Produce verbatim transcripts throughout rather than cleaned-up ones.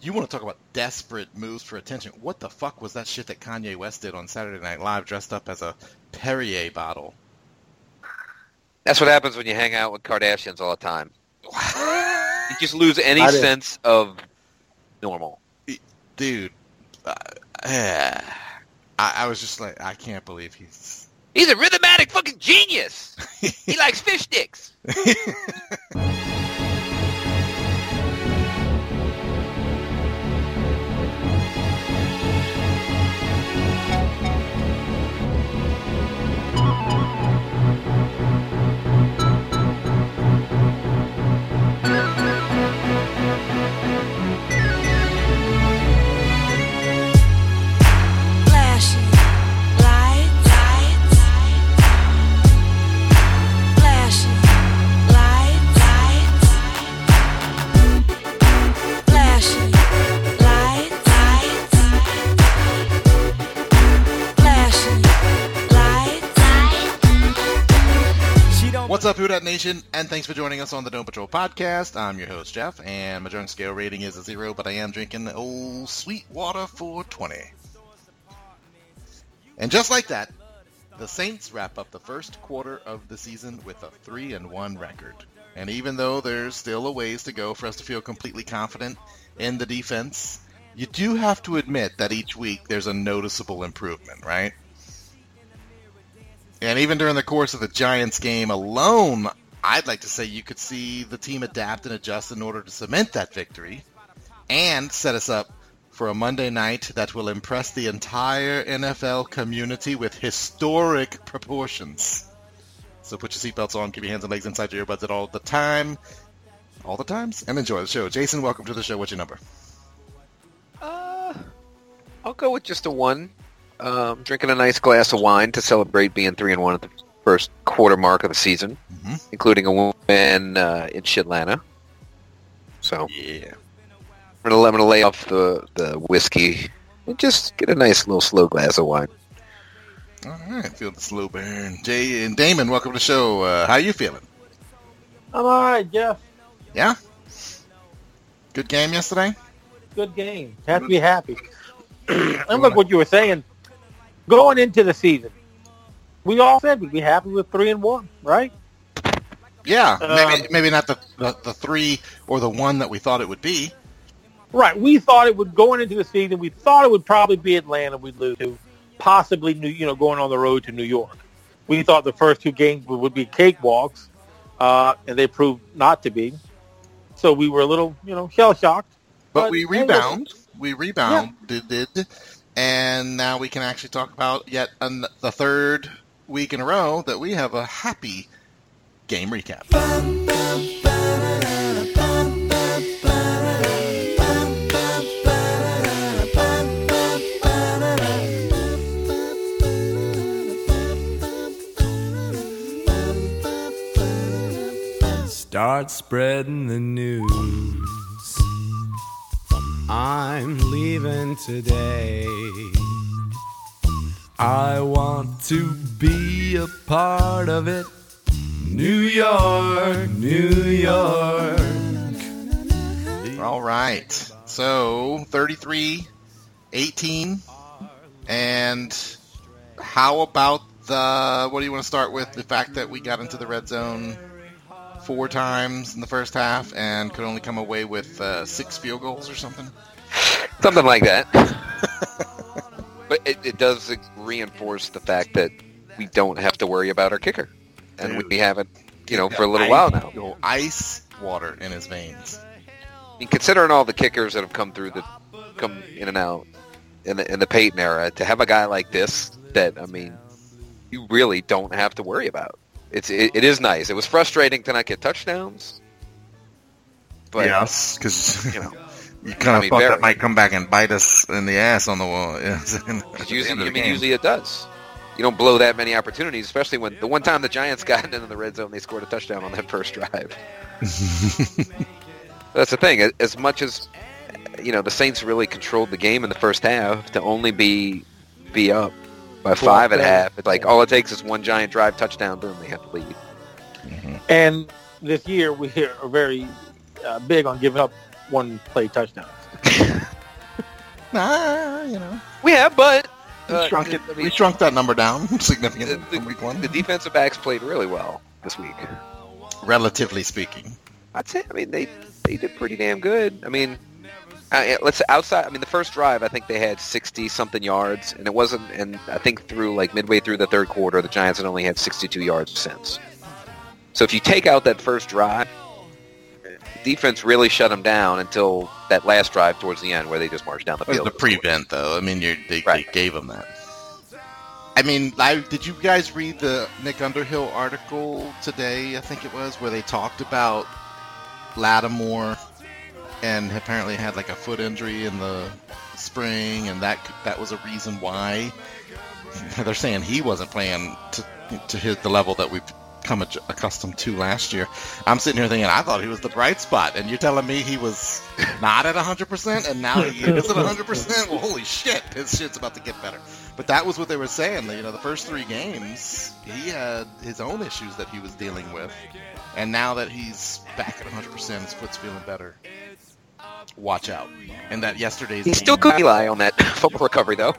you want to talk about desperate moves for attention. What the fuck was that shit that Kanye West did on Saturday Night Live dressed up as a Perrier bottle? That's what happens when you hang out with Kardashians all the time. You just lose any sense of normal. Dude, uh, I, I was just like, I can't believe he's... He's a rhythmatic fucking genius! He likes fish sticks! What's up, Who Dat Nation, and thanks for joining us on the Dome Patrol podcast. I'm your host, Jeff, and my drunk scale rating is a zero, but I am drinking the old Sweetwater four twenty. And just like that, the Saints wrap up the first quarter of the season with a three and one record. And even though there's still a ways to go for us to feel completely confident in the defense, you do have to admit that each week there's a noticeable improvement, right? And even during the course of the Giants game alone, I'd like to say you could see the team adapt and adjust in order to cement that victory and set us up for a Monday night that will impress the entire N F L community with historic proportions. So put your seatbelts on, keep your hands and legs inside your earbuds at all the time, all the times, and enjoy the show. Jason, welcome to the show. What's your number? Uh, I'll go with just a one. Um, drinking a nice glass of wine to celebrate being three and one at the first quarter mark of the season, mm-hmm. including a win uh, in Shitlanta. So yeah, I'm gonna, I'm gonna lay off the, the whiskey and just get a nice little slow glass of wine. All right, feel the slow burn. Jay and Damon, welcome to the show. Uh, how you feeling? I'm all right, Jeff. Yeah. Good game yesterday. Good game. Have to be happy. And look what you were saying. Going into the season, we all said we'd be happy with three and one, right? Yeah, maybe um, maybe not the, the the three or the one that we thought it would be. Right, we thought it would going into the season. We thought it would probably be Atlanta we'd lose to, possibly New, you know, going on the road to New York. We thought the first two games would be cakewalks, uh, and they proved not to be. So we were a little, you know, shell shocked. But, but we rebound. We rebound. Yeah. Did did. And now we can actually talk about yet an, the third week in a row that we have a happy game recap. Start spreading the news. I'm leaving today. I want to be a part of it. New York, New York. All right. So, thirty-three eighteen. And how about the, what do you want to start with? The fact that we got into the red zone four times in the first half and could only come away with uh, six field goals or something? Something like that. But it, it does reinforce the fact that we don't have to worry about our kicker. And Dude, we haven't, you know, for a little ice, while now. You know, ice water in his veins. I mean, considering all the kickers that have come through, the come in and out in the, in the Peyton era, to have a guy like this that, I mean, you really don't have to worry about. It's it, it is nice. It was frustrating to not get touchdowns. But, yes, because you know you kind I of mean, thought very. that might come back and bite us in the ass on the wall. usually, I mean, usually it does. You don't blow that many opportunities, especially when the one time the Giants got into the red zone, they scored a touchdown on that first drive. That's the thing. As much as you know, the Saints really controlled the game in the first half, to only be be up by five at half. It's like all it takes is one giant drive touchdown, boom, they have to lead. Mm-hmm. And this year we are very uh, big on giving up one play touchdowns. Nah, you know. We have, but We uh, shrunk it. I mean, we shrunk that number down significantly the, from week one. the defensive backs played really well this week. Relatively speaking. I'd say, I mean, they they did pretty damn good. I mean, uh, let's outside. I mean, the first drive, I think they had sixty something yards, and it wasn't. And I think through like midway through the third quarter, the Giants had only had sixty-two yards since. So if you take out that first drive, the defense really shut them down until that last drive towards the end, where they just marched down the It was field. the prevent, though. I mean, you're, they, Right. they gave him that. I mean, I, did you guys read the Nick Underhill article today, I think it was, where they talked about Lattimore and apparently had like a foot injury in the spring, and that that was a reason why they're saying he wasn't playing to to his, the level that we've come ad- accustomed to last year. I'm sitting here thinking, I thought he was the bright spot, and you're telling me he was not at one hundred percent, and now he is at one hundred percent? Well, holy shit, his shit's about to get better. But that was what they were saying. You know, the first three games, he had his own issues that he was dealing with. And now that he's back at one hundred percent, his foot's feeling better. Watch out. And that yesterday's He's game, still good, Eli, on that football recovery, though.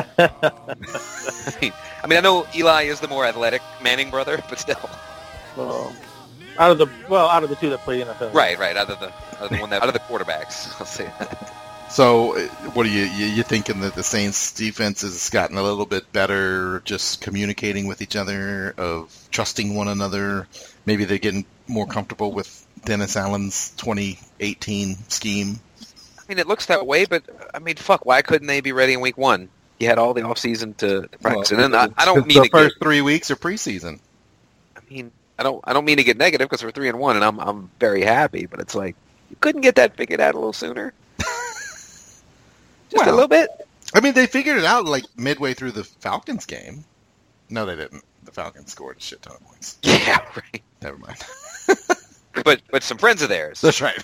I mean, I mean, I know Eli is the more athletic Manning brother, but still. Well, out of the well, out of the two that played N F L, Right, right. Out of the, out of the one that, out of the quarterbacks, I'll say that. So, uh, what are you, you you thinking that the Saints defense has gotten a little bit better, just communicating with each other, of trusting one another? Maybe they're getting more comfortable with Dennis Allen's twenty eighteen scheme. I mean, it looks that way, but I mean, fuck, why couldn't they be ready in week one? You had all the offseason to, to practice, Well, and then I, I don't mean the to first get, three weeks are preseason. I mean, I don't, I don't mean to get negative because we're three and one, and I'm, I'm very happy. But it's like you couldn't get that figured out a little sooner, just Well, a little bit. I mean, they figured it out like midway through the Falcons game. No, they didn't. The Falcons scored a shit ton of points. Yeah, right. Never mind. But but some friends of theirs. That's right.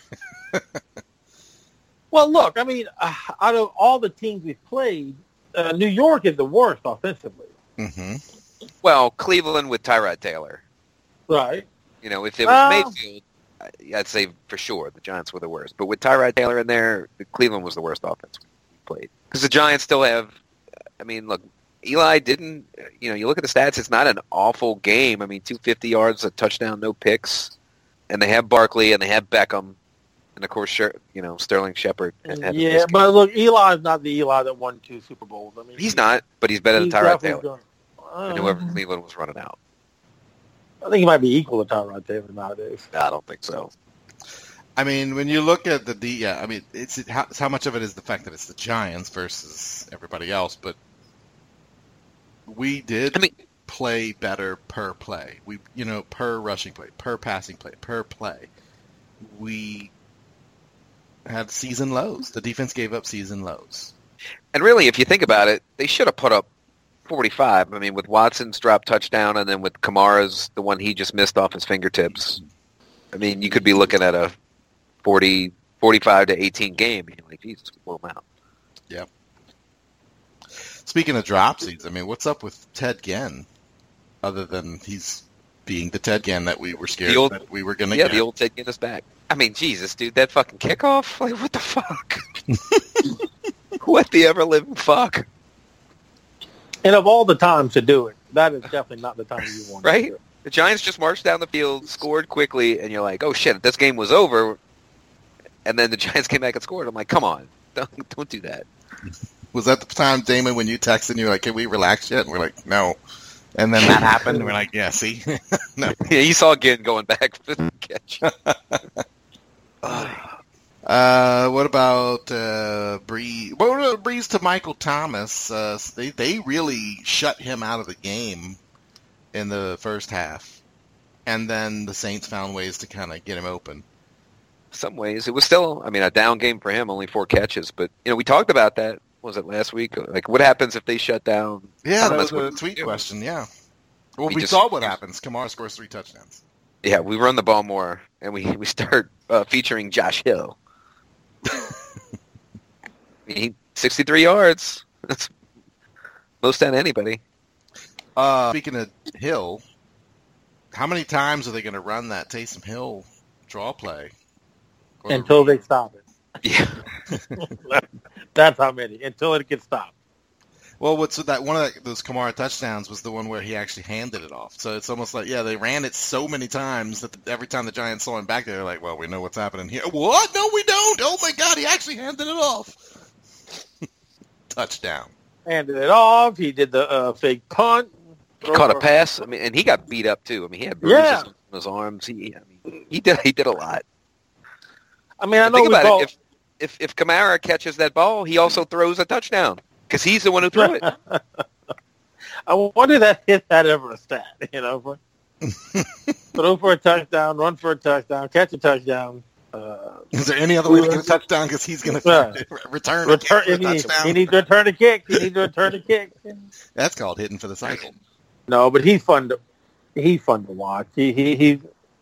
Well, look, I mean, uh, out of all the teams we've played, uh, New York is the worst offensively. hmm Well, Cleveland with Tyrod Taylor. Right. You know, if it was Well- Mayfield, I- I'd say for sure the Giants were the worst. But with Tyrod Taylor in there, the Cleveland was the worst offense we played. Because the Giants still have, I mean, look, Eli didn't, you know, you look at the stats, it's not an awful game. I mean, two hundred fifty yards, a touchdown, no picks. And they have Barkley and they have Beckham. And, of course, Sher- you know, Sterling Shepard. had- had the Yeah, best game. but look, Eli's not the Eli that won two Super Bowls. I mean, He's not, but he's better he's than Tyrod definitely Taylor. gonna- And whoever Cleveland was running out. I think he might be equal to Tyrod Taylor nowadays. I don't think so. I mean, when you look at the D, yeah, I mean, it's it, how, how much of it is the fact that it's the Giants versus everybody else, but we did I mean, play better per play. We, you know, per rushing play, per passing play, per play. We had season lows. The defense gave up season lows. and really, if you think about it, they should have put up forty-five. I mean, with Watson's drop touchdown and then with Kamara's, the one he just missed off his fingertips. I mean, you could be looking at a forty, forty-five to eighteen game. And you're like, Jesus, blow them out. Yep. Speaking of dropsies, I mean, what's up with Ted Ginn? Other than he's being the Ted Ginn that we were scared The old- that we were going to Yeah, get. the old Ted Guinness back. I mean, Jesus, dude, that fucking kickoff? Like, what the fuck? What the ever-living fuck? And of all the times to do it, that is definitely not the time you want Right? to do it. The Giants just marched down the field, scored quickly, and you're like, oh, shit, this game was over. And then the Giants came back and scored. I'm like, come on. Don't, don't do that. Was that the time, Damon, when you texted and you were like, can we relax yet? And we're like, no. And then that happened, and we're like, yeah, see? No. Yeah, you saw again going back for the catch. Uh, what about uh, Breeze? What about Breeze to Michael Thomas? Uh, they they really shut him out of the game in the first half, and then the Saints found ways to kind of get him open. Some ways. It was still, I mean, a down game for him, only four catches. But, you know, we talked about that. Was it last week? Like, what happens if they shut down? Yeah, that Thomas? was a What- tweet question. Yeah. Well, We we, just- saw what happens. Kamara scores three touchdowns. Yeah, we run the ball more, and we, we start uh, featuring Josh Hill. He sixty-three yards. That's most on anybody. Uh, speaking of Hill, how many times are they going to run that Taysom Hill draw play? Or- Until they stop it. Yeah. That's how many until it gets stopped. Well, what's with that? One of that, those Kamara touchdowns was the one where he actually handed it off. So it's almost like, yeah, they ran it so many times that the, every time the Giants saw him back there, they're like, well, we know what's happening here. What? No, we don't. Oh my God, he actually handed it off. Touchdown. Handed it off. He did the uh, fake punt. He caught a pass. I mean, and he got beat up too. I mean, he had bruises Yeah. on his arms. He, I mean, he did. He did a lot. I mean, I But know think we about call, it. If if if Kamara catches that ball, he also throws a touchdown because he's the one who threw it. I wonder that if that ever a stat, you know, for, throw for a touchdown, run for a touchdown, catch a touchdown. Uh, Is there any other way to get a touchdown? Because he's going to Yeah. return, return. a He needs, touchdown. he needs to return a kick. He needs to return a kick. That's called hitting for the cycle. No, but he's fun to he's fun to watch. He he he's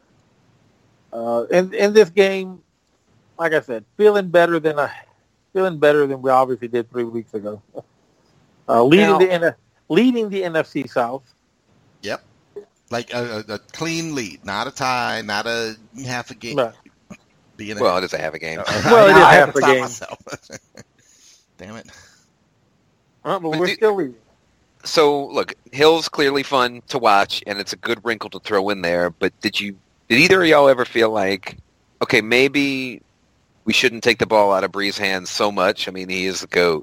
uh, in in this game, like I said, feeling better than I feeling better than we obviously did three weeks ago. Uh, leading Now- the N- leading the N F C South. Yep. Like a, a, a clean lead, not a tie, not a half a game. Right. Being a, Well, it is a half a game. Well, it is I half have to a stop game. myself. Damn it. Uh, but But we're do- still leading. So look, Hill's clearly fun to watch, and it's a good wrinkle to throw in there. But did you? Did either of y'all ever feel like, okay, maybe we shouldn't take the ball out of Bree's hands so much? I mean, he is the GOAT.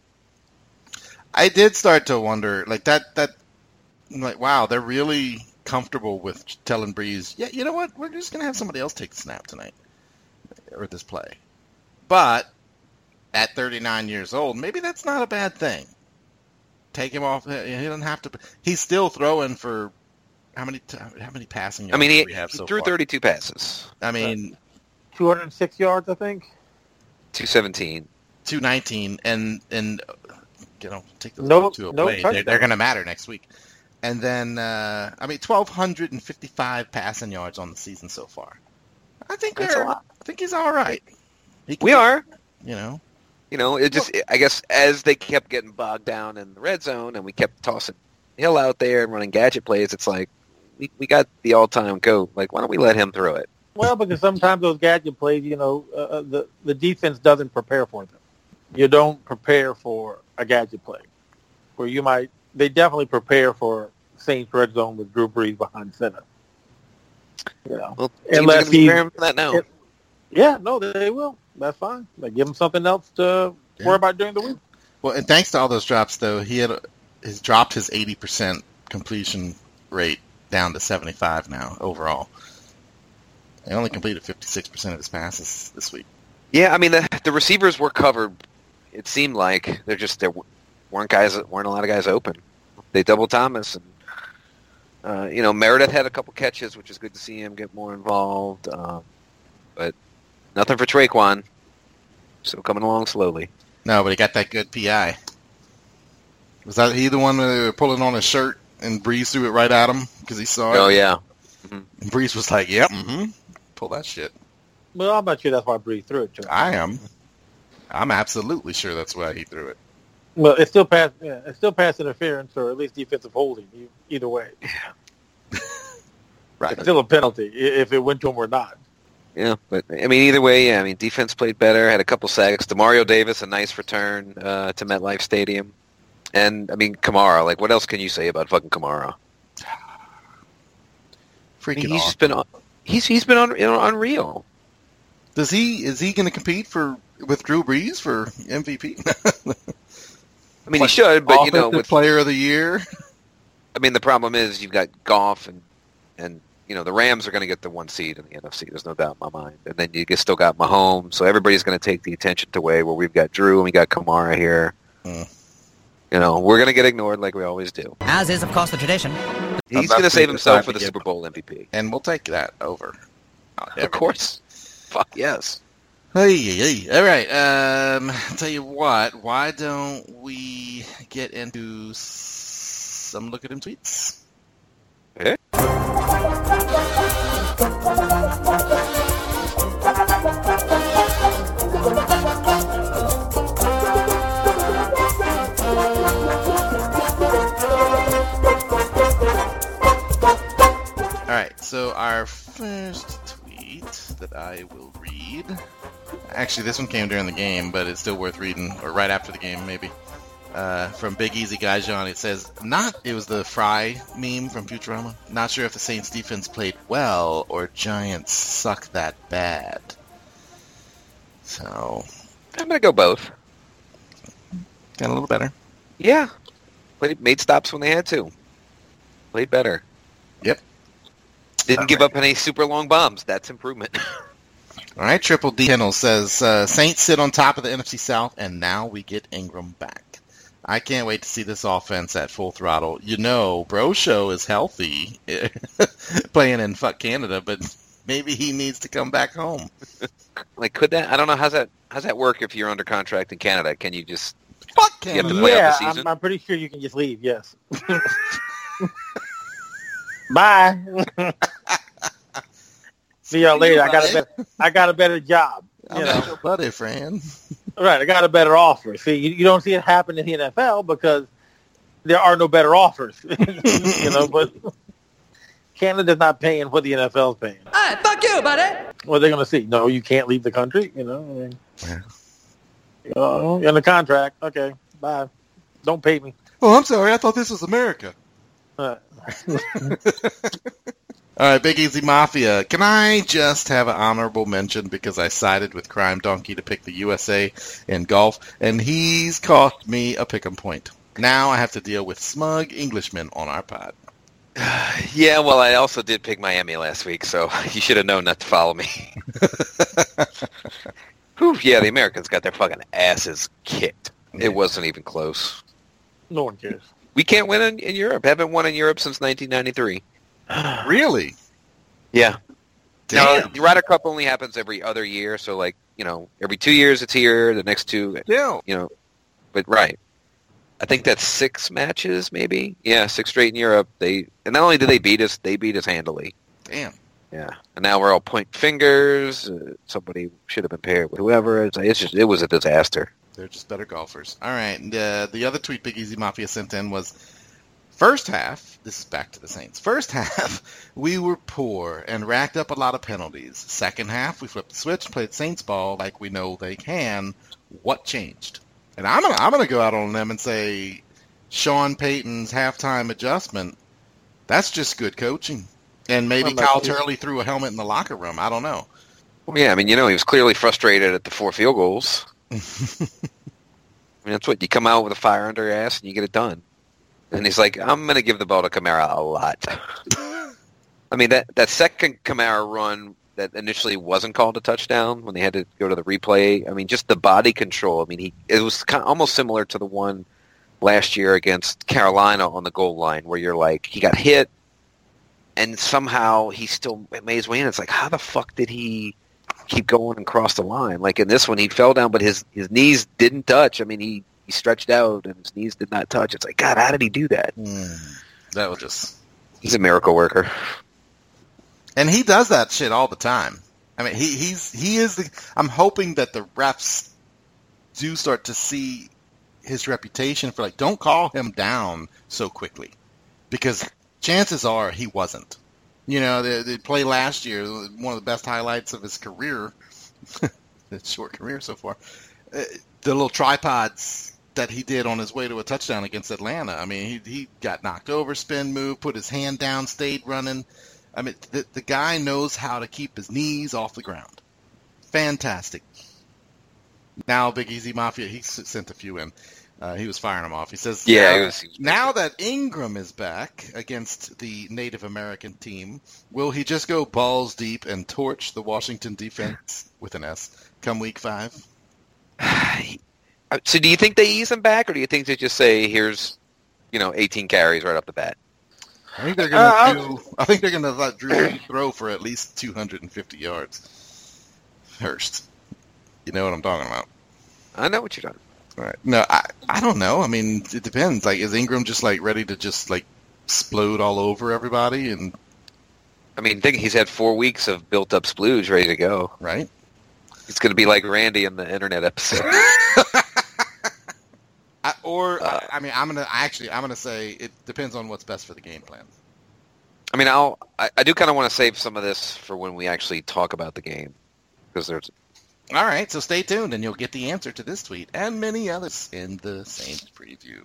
I did start to wonder, like that, that, like, wow, they're really comfortable with telling Breeze, yeah, you know what, we're just going to have somebody else take the snap tonight, or this play. But at thirty-nine years old, maybe that's not a bad thing. Take him off. He doesn't have to. He's still throwing for how many? T- how many passing yards I mean, he, do we have he so threw far? thirty-two passes, I mean, two hundred six yards, I think. two seventeen. two nineteen, and and you know, take those No- two no away. they're touchdown. they're going to matter next week. And then, uh, I mean, twelve fifty-five passing yards on the season so far. I think That's a we're. lot. I think he's all right. He can- We are. You know. You know, it just, I guess, as they kept getting bogged down in the red zone and we kept tossing Hill out there and running gadget plays, it's like, we, we got the all-time GOAT. Like, why don't we let him throw it? Well, because sometimes those gadget plays, you know, uh, the the defense doesn't prepare for them. You don't prepare for a gadget play, where you might. They definitely prepare for Saints red zone with Drew Brees behind center. You know, Well, teams Unless are going to be he- preparing for that now. it- yeah, no, they will. That's fine. They give him something else to Yeah. worry about during the week. Well, and thanks to all those drops, though, he had has dropped his eighty percent completion rate down to seventy-five now overall. He only completed fifty-six percent of his passes this week. Yeah, I mean, the, the receivers were covered. It seemed like they're just, there weren't guys, weren't a lot of guys open. They doubled Thomas, and, uh, you know, Meredith had a couple catches, which is good to see him get more involved. Um, but nothing for Traquan. Still coming along slowly. No, but he got that good P I. Was that he the one that they were pulling on his shirt and Breeze threw it right at him because he saw it? Oh, yeah. And Breeze was like, "Yep, mm-hmm. Pull that shit." Well, I'm not sure that's why Brees threw it to him. I am. I'm absolutely sure that's why he threw it. Well, it's still pass. Yeah, it's still pass interference, or at least defensive holding. e- Either way, Right. it's still a penalty i- if it went to him or not. Yeah, but I mean, either way, yeah. I mean, defense played better. Had a couple sacks. Demario Davis, a nice return uh, to MetLife Stadium, and I mean, Kamara. Like, what else can you say about fucking Kamara? I Freaking mean, he's awesome. just been on. He's he's been on, you know, unreal. Does he is he going to compete for with Drew Brees for M V P? I mean, he should, but you know, Offensive with Player of the Year. I mean, the problem is you've got Goff and and you know the Rams are going to get the one seed in the N F C. There's no doubt in my mind. And then you still got Mahomes, so everybody's going to take the attention to way where we've got Drew and we got Kamara here. Mm. You know, we're going to get ignored like we always do. As is, of course, the tradition. He's about going to to save decide himself to for the get- Super Bowl M V P. And we'll take that over. Of course. Fuck yes. Hey, hey, hey. All right. Um, tell you what. Why don't we get into some look at him tweets? Okay. All right. So our first tweet that I will read. actually, this one came during the game, but it's still worth reading, or right after the game, maybe. Uh, from Big Easy Guy John, it says, not, it was the Fry meme from Futurama. Not sure if the Saints defense played well or Giants suck that bad. So, I'm going to go both. Got a little better. Yeah. Played, made stops when they had to. Played better. Yep. Didn't All give right. up any super long bombs. That's improvement. All right, Triple D Kennel says, uh, Saints sit on top of the N F C South, and now we get Ingram back. I can't wait to see this offense at full throttle. You know, Bro Show is healthy playing in fuck Canada, but maybe he needs to come back home. Like, could that? I don't know. How's that? How's that work if you're under contract in Canada? Can you just? Fuck You have to Canada. play out Yeah, the season? I'm, I'm pretty sure you can just leave. Yes. Bye. See y'all later. I got a better, I got a better job. You I'm know. not your buddy, friend. Right, I got a better offer. See, you, you don't see it happen in the N F L because there are no better offers. You know, but Canada's not paying what the N F L's paying. Hey, fuck you, buddy. What are they going to see? No, you can't leave the country. You know, I mean, Yeah. uh, you're in the contract. Okay, bye. Don't pay me. Oh, I'm sorry. I thought this was America. Uh, All right, Big Easy Mafia. Can I just have an honorable mention because I sided with Crime Donkey to pick the U S A in golf, and he's cost me a pick'em point. Now I have to deal with smug Englishmen on our pod. Yeah, well, I also did pick Miami last week, so you should have known not to follow me. Whew, yeah, the Americans got their fucking asses kicked. It wasn't even close. no one cares. We can't win in, in Europe. Haven't won in Europe since nineteen ninety-three. Really? Yeah. Damn. No, the Ryder Cup only happens every other year, so like, you know, every two years it's here, the next two, Still. you know, but right. I think that's six matches, maybe. Yeah, six straight in Europe. They and not only did they beat us, they beat us handily. Damn. Yeah, and now we're all pointing fingers. Uh, somebody should have been paired with whoever. It's, it's just it was a disaster. They're just better golfers. All right. And, uh, the other tweet Big Easy Mafia sent in was, first half, this is back to the Saints. First half, we were poor and racked up a lot of penalties. Second half, we flipped the switch and played Saints ball like we know they can. What changed? And I'm gonna I'm gonna go out on them and say Sean Payton's halftime adjustment. That's just good coaching. And maybe Well, Kyle that's it. Turley threw a helmet in the locker room. I don't know. Well, yeah, I mean, you know, he was clearly frustrated at the four field goals. I mean, that's what you come out with a fire under your ass and you get it done. And he's like, I'm going to give the ball to Kamara a lot. I mean, that that second Kamara run that initially wasn't called a touchdown when they had to go to the replay. I mean, just the body control. I mean, he it was kind of almost similar to the one last year against Carolina on the goal line, where you're like, he got hit, and somehow he still made his way in. It's like, how the fuck did he keep going and cross the line? Like in this one, he fell down, but his, his knees didn't touch. I mean, he, he stretched out, and his knees did not touch. It's like, God, how did he do that? Mm, that was just... He's a miracle worker. And he does that shit all the time. I mean, he he's he is the. I'm hoping that the refs do start to see his reputation for like, don't call him down so quickly, because chances are he wasn't. You know, the, the play last year, one of the best highlights of his career, his short career so far, uh, the little tripods that he did on his way to a touchdown against Atlanta. I mean, he he got knocked over, spin move, put his hand down, stayed running. I mean, the, the guy knows how to keep his knees off the ground. Fantastic. Now, Big Easy Mafia, he s- sent a few in. Uh, he was firing them off. He says, Yeah, now, he was- he was now that Ingram is back against the Native American team, will he just go balls deep and torch the Washington defense with an S come week five? So do you think they ease him back, or do you think they just say, here's, you know, eighteen carries right off the bat? I think they're gonna Uh, do. I think they're gonna let Drew throw for at least two hundred fifty yards. Hurst, you know what I'm talking about. I know what you're talking All right. No, I I don't know. I mean, it depends. Like, is Ingram just like ready to just like explode all over everybody? And I mean, think he's had four weeks of built-up splooge ready to go. right? It's going to be like Randy in the internet episode. I, or Uh, I, I mean, I'm gonna actually I'm gonna say it depends on what's best for the game plan. I mean, I'll, I, I do kind of want to save some of this for when we actually talk about the game, because there's All right, so stay tuned, and you'll get the answer to this tweet and many others in the Saints preview.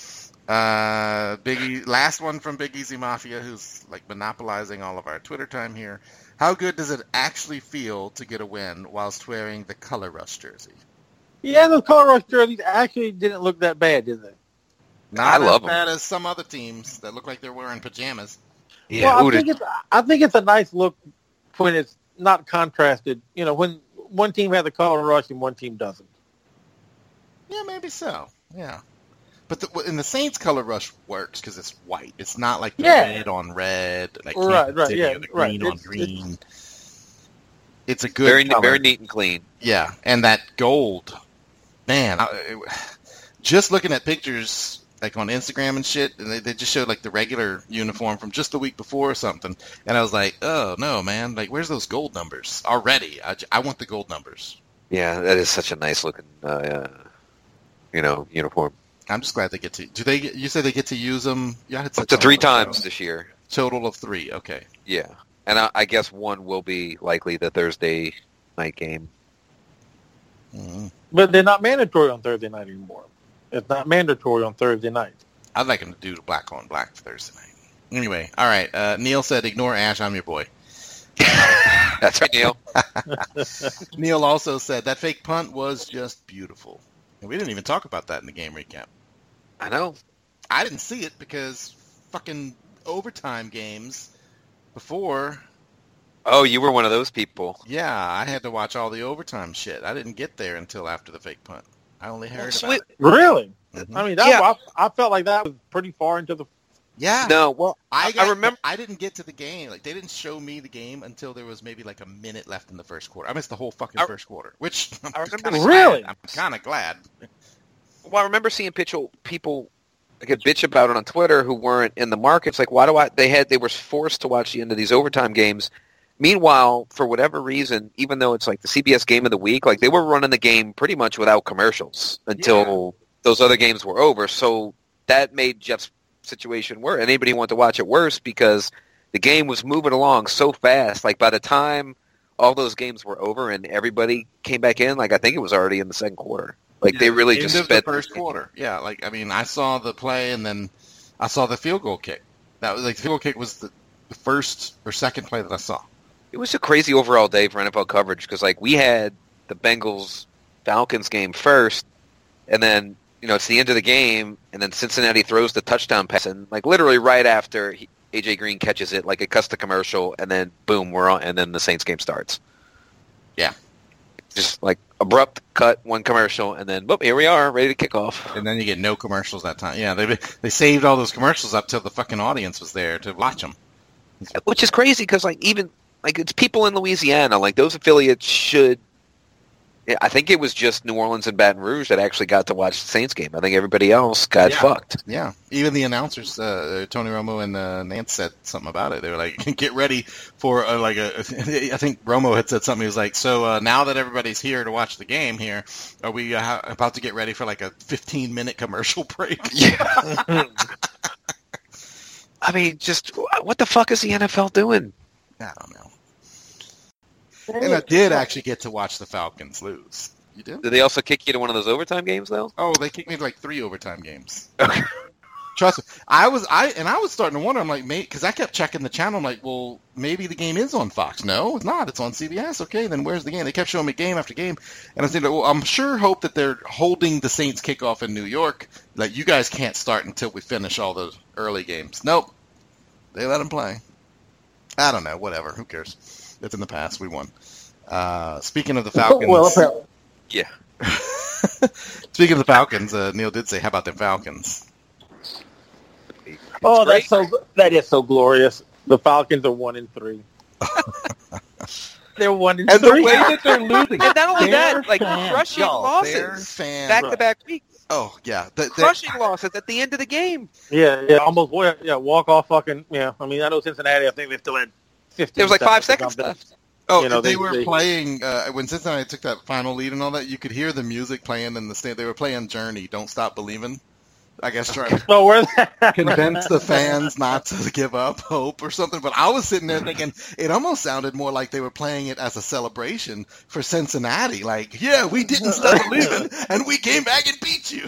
Uh, Biggie, last one from Big Easy Mafia, who's like monopolizing all of our Twitter time here. How good does it actually feel to get a win whilst wearing the Color Rush jersey? Yeah, those Color Rush jerseys actually didn't look that bad, did they? Not I as love 'em. bad as some other teams that look like they're wearing pajamas. Yeah, well, who I did- think it's I think it's a nice look when it's not contrasted. You know, when one team has a Color Rush and one team doesn't. Yeah, maybe so. Yeah. But the, in the Saints, Color Rush works because it's white. It's not like the Yeah. red on red, like Right, Kansas right, City, yeah, or the right. green on It's- green. It's, a good very color. very neat and clean. Yeah, and that gold, man. I, it, just looking at pictures like on Instagram and shit, and they, they just showed like the regular uniform from just the week before or something, and I was like, oh no, man, like where's those gold numbers already? I, j- I want the gold numbers. Yeah, that is such a nice looking, uh, uh, you know, uniform. I'm just glad they get to. Do they? Get, you said they get to use them? Yeah, it's Up to three times this year. Total of three. Okay. Yeah, and I, I guess one will be likely the Thursday night game. Mm-hmm. But they're not mandatory on Thursday night anymore. It's not mandatory on Thursday night. I'd like them to do the black on black for Thursday night. Anyway, all right. Uh, Neil said, "Ignore Ash. I'm your boy." That's right, Neil. Neil also said that fake punt was just beautiful. And we didn't even talk about that in the game recap. I know. I didn't see it because fucking overtime games before. Oh, you were one of those people. Yeah, I had to watch all the overtime shit. I didn't get there until after the fake punt. I only heard about Sweet. it. Really? Mhm. I mean, that, Yeah. I, I felt like that was pretty far into the. Yeah. No, well, I, I, got, I remember. I didn't get to the game. Like they didn't show me the game until there was maybe like a minute left in the first quarter. I missed the whole fucking I- first quarter, which I'm I remember- kinda Really? glad. I'm kind of glad. Well, I remember seeing people people like bitch about it on Twitter who weren't in the market. It's like, why do I? They had they were forced to watch the end of these overtime games. Meanwhile, for whatever reason, even though it's like the C B S game of the week, like they were running the game pretty much without commercials until those other games were over. So that made Jeff's situation worse. Anybody who wanted to watch it worse because the game was moving along so fast. Like by the time all those games were over and everybody came back in, like I think it was already in the second quarter. Like they really End just of the sped first quarter. Yeah, like I mean, I saw the play and then I saw the field goal kick. That was like the field goal kick was the, the first or second play that I saw. It was a crazy overall day for N F L coverage because, like, we had the Bengals-Falcons game first, and then, you know, it's the end of the game, and then Cincinnati throws the touchdown pass, and, like, literally right after he, A J Green catches it, like, it cuts the commercial, and then, boom, we're on, and then the Saints game starts. Yeah. Just, like, abrupt cut, one commercial, and then, boop, here we are, ready to kick off. And then you get no commercials that time. Yeah, they they saved all those commercials up till the fucking audience was there to watch them. Which is crazy because, like, even, like, it's people in Louisiana. Like, those affiliates should... Yeah, I think it was just New Orleans and Baton Rouge that actually got to watch the Saints game. I think everybody else got Yeah. fucked. Yeah, even the announcers, uh, Tony Romo and uh, Nance said something about it. They were like, "Get ready for uh, like a." I think Romo had said something. He was like, "So uh, now that everybody's here to watch the game, here are we uh, about to get ready for like a fifteen minute commercial break?" Yeah. I mean, just what the fuck is the N F L doing? I don't know. And I did actually get to watch the Falcons lose. You did? Did they also kick you to one of those overtime games, though? Oh, they kicked me to like three overtime games. Trust me, I was I and I was starting to wonder. I'm like, mate, because I kept checking the channel. I'm like, well, maybe the game is on Fox. No, it's not. It's on C B S. Okay, then where's the game? They kept showing me game after game, and I was thinking, well, I'm sure hope that they're holding the Saints kickoff in New York. Like, you guys can't start until we finish all the early games. Nope, they let them play. I don't know. Whatever. Who cares? It's in the past. We won. Uh, speaking of the Falcons. Well, apparently. Yeah. Speaking of the Falcons, uh, Neil did say, "How about them Falcons?" Oh, great. that's so that is so glorious. The Falcons are one and three. They're one and, And the three. way that they're losing. And not only They're that, like fans. crushing Y'all, they're losses, Fan. back-to-back weeks, Oh yeah, the, the, crushing losses at the end of the game. Yeah, yeah, almost. Yeah, walk off. Fucking. Yeah, I mean, I know Cincinnati. I think they still had fifteen. There was like five seconds seconds or left. Oh, You know, they, they- were they- playing uh, when Cincinnati took that final lead and all that. You could hear the music playing in the stand. They were playing "Journey," "Don't Stop Believing," I guess trying to So we're convince the fans not to give up hope or something. But I was sitting there thinking it almost sounded more like they were playing it as a celebration for Cincinnati. Like, yeah, we didn't stop believing, and we came back and beat you.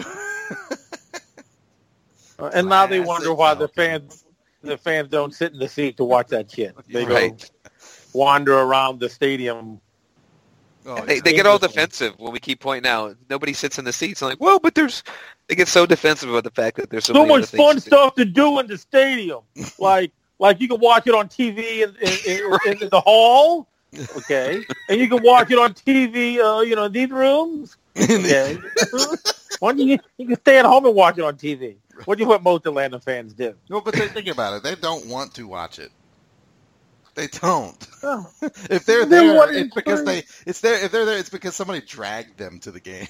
And now they wonder why the fans the fans don't sit in the seat to watch that shit. They Right. go wander around the stadium. Oh, They, yeah. they get all defensive when we keep pointing out nobody sits in the seats. I'm like, well, but there's. They get so defensive about the fact that there's so, So many much other things fun to do. stuff to do in the stadium. Like like you can watch it on T V in, in, in, in the hall. Okay. And you can watch it on T V, uh, you know, in these rooms. Okay. Why don't you, you can stay at home and watch it on T V. What do you what most Atlanta fans do? No, but they think about it. They don't want to watch it. They don't. Oh. If they're Then there, what is it's because fun? they. It's there. If they're there, it's because somebody dragged them to the game.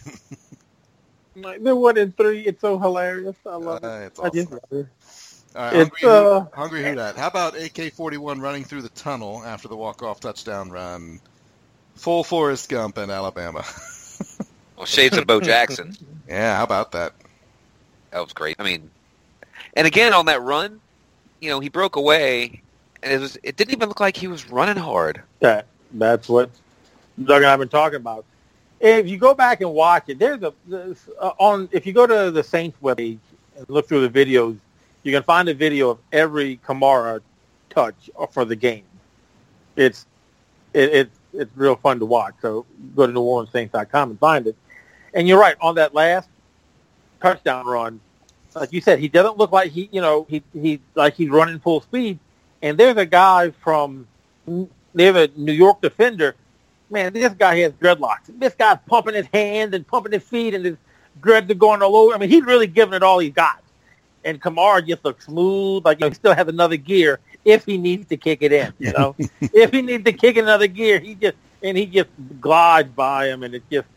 Like, they're one in three. It's so hilarious. I love Uh, it. it's I just awesome. love it. All right, It's, hungry, uh, who, hungry who dat? How about A K forty-one running through the tunnel after the walk-off touchdown run? Full Forrest Gump in Alabama. Well, shades of Bo Jackson. Yeah, how about that? That was great. I mean, and again on that run, you know, he broke away, and it was. It didn't even look like he was running hard. That that's what Doug and I have been talking about. If you go back and watch it, there's a there's, uh, on. If you go to the Saints webpage and look through the videos, you can find a video of every Kamara touch for the game. It's it, it's it's real fun to watch. So go to New Orleans Saints dot com and find it. And you're right, on that last touchdown run, like you said, he doesn't look like he, you know, he he like he's running full speed. And there's a guy from, there's a New York defender. Man, this guy has dreadlocks. This guy's pumping his hands and pumping his feet, and his dreads are going all over. I mean, he's really giving it all he's got. And Kamara just looks smooth, like, you know, he still has another gear if he needs to kick it in. You know, if he needs to kick another gear, he just and he just glides by him, and it's just.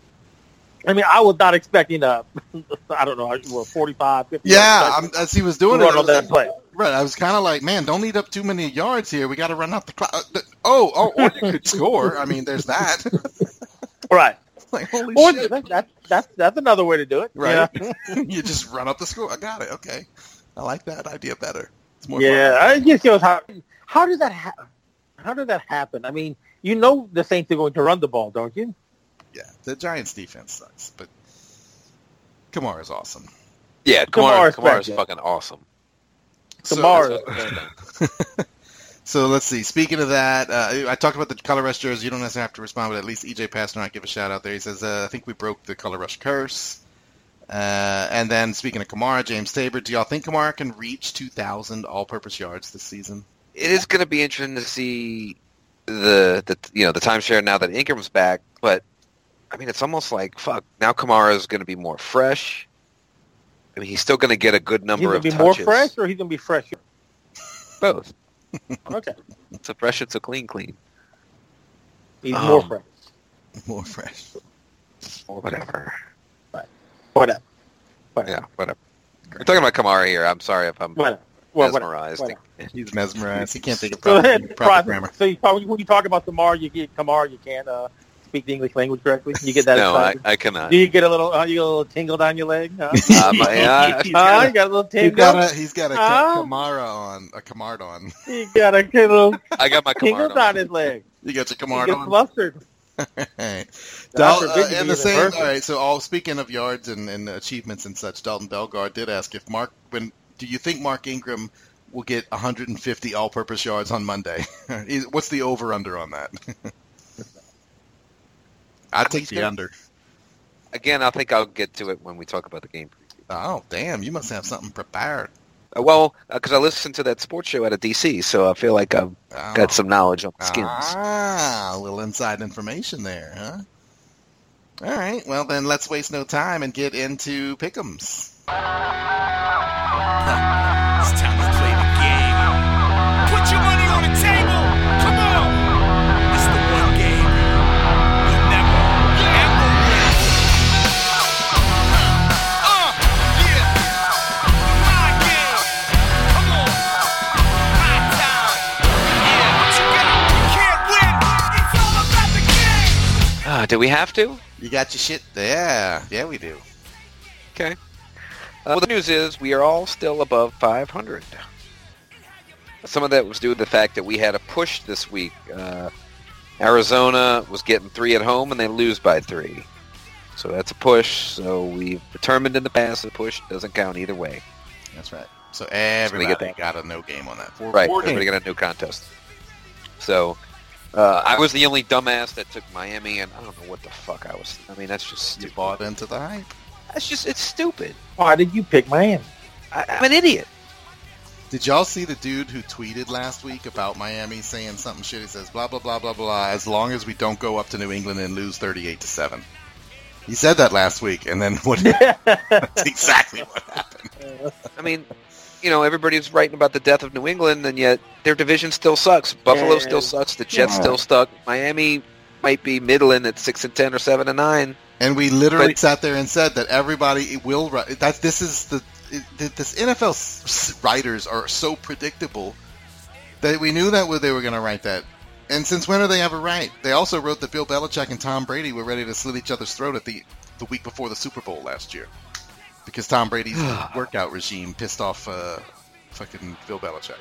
I mean, I was not expecting a, I don't know, what, forty-five, fifty Yeah, I'm, as he was doing it, run I on was that play. right. I was kind of like, man, don't eat up too many yards here. We got to run out the clock. Uh, oh, oh, or you could score. I mean, there's that. Right. Like, holy Or shit. that, that, that's that's another way to do it. Right. Yeah, You just run up the score. I got it. Okay. I like that idea better. It's more yeah. fun. It just shows how how did that happen? How did that happen? I mean, you know the Saints are going to run the ball, don't you? Yeah, the Giants' defense sucks, but Kamara's awesome. Yeah, Kamara, Kamara's Kamara's back, fucking awesome. Tomorrow. So let's see. Speaking of that, uh, I talked about the Color Rush jersey. You don't necessarily have to respond, but at least E J Pasternak give a shout out there. He says, uh, I think we broke the Color Rush curse. Uh, and then speaking of Kamara, James Tabor, do y'all think Kamara can reach two thousand all-purpose yards this season? It is going to be interesting to see the the you know the timeshare now that Ingram's back, but I mean it's almost like fuck. Now Kamara is going to be more fresh. I mean he's still going to get a good He's number gonna of be touches. more fresh, or he's gonna be fresher. Both. Okay, It's a fresh. It's a clean, clean. he's Um, more fresh. More fresh. Or whatever. Whatever. Whatever. Yeah, whatever. We're talking about Kamara here. I'm sorry if I'm Whatever. Well, whatever. mesmerized. Whatever. He's mesmerized. He can't think of Go proper, ahead. proper Proper- grammar. So you probably, when you talk about Kamara, you get Kamara, you can't uh, speak the English language correctly. You get that No, I, excited. I cannot. Do you get a little? Uh, you get a little tingle down your leg? Huh? Um, I- I- Huh? You got a little He's tingle. got a he's got a Huh? Kamara on a Kamard on. You got a little I got my tingle Kamara. down on. his leg. You got your He Kamard gets on. flustered. Right. God Dal- forbid uh, you and be the in same. person. All right. So, all speaking of yards and, and achievements and such, Dalton Belgard did ask if Mark. When do you think Mark Ingram will get one hundred fifty all-purpose yards on Monday? Is- What's the over/under on that? I'd take the gonna- under. Again, I think I'll get to it when we talk about the game. Oh, damn! You must have something prepared. Uh, well, because I listened to that sports show out of D C, so I feel like I've Oh. got some knowledge on the skins. Ah, a little inside information there, huh? All right. Well, then let's waste no time and get into pick'ems. It's time to play the game. Put your money on the table. Come on. It's the one game you'll never, ever win. Uh, yeah. My game. Come on. My time. Yeah, what you got? You can't win. It's all about the game. Ah, do we have to? You got your shit? Yeah, yeah, we do. Okay. well, the news is we are all still above five hundred. Some of that was due to the fact that we had a push this week. Uh, Arizona was getting three at home, and they lose by three. So that's a push. So we've determined in the past a push doesn't count either way. That's right. So everybody get got a no game on that. Four, Right, four everybody games. got a no contest. So uh, I was the only dumbass that took Miami, and I don't know what the fuck I was. I mean, that's just You stupid. bought into the hype. That's just it's stupid. Why did you pick Miami? I, I'm an idiot. Did y'all see the dude who tweeted last week about Miami saying something shit? He says, blah, blah, blah, blah, blah, as long as we don't go up to New England and lose thirty-eight to seven. He said that last week, and then what? That's exactly what happened. I mean, you know, everybody's writing about the death of New England, and yet their division still sucks. Buffalo Yeah. still sucks. The Jets Yeah. still stuck. Miami might be middling at six and ten or seven and nine. And we literally But- sat there and said that everybody will. ri- That this is the it, this N F L s- writers are so predictable that we knew that they were going to write that. And since when are they ever right? They also wrote that Bill Belichick and Tom Brady were ready to slit each other's throat at the the week before the Super Bowl last year because Tom Brady's workout regime pissed off uh, fucking Bill Belichick.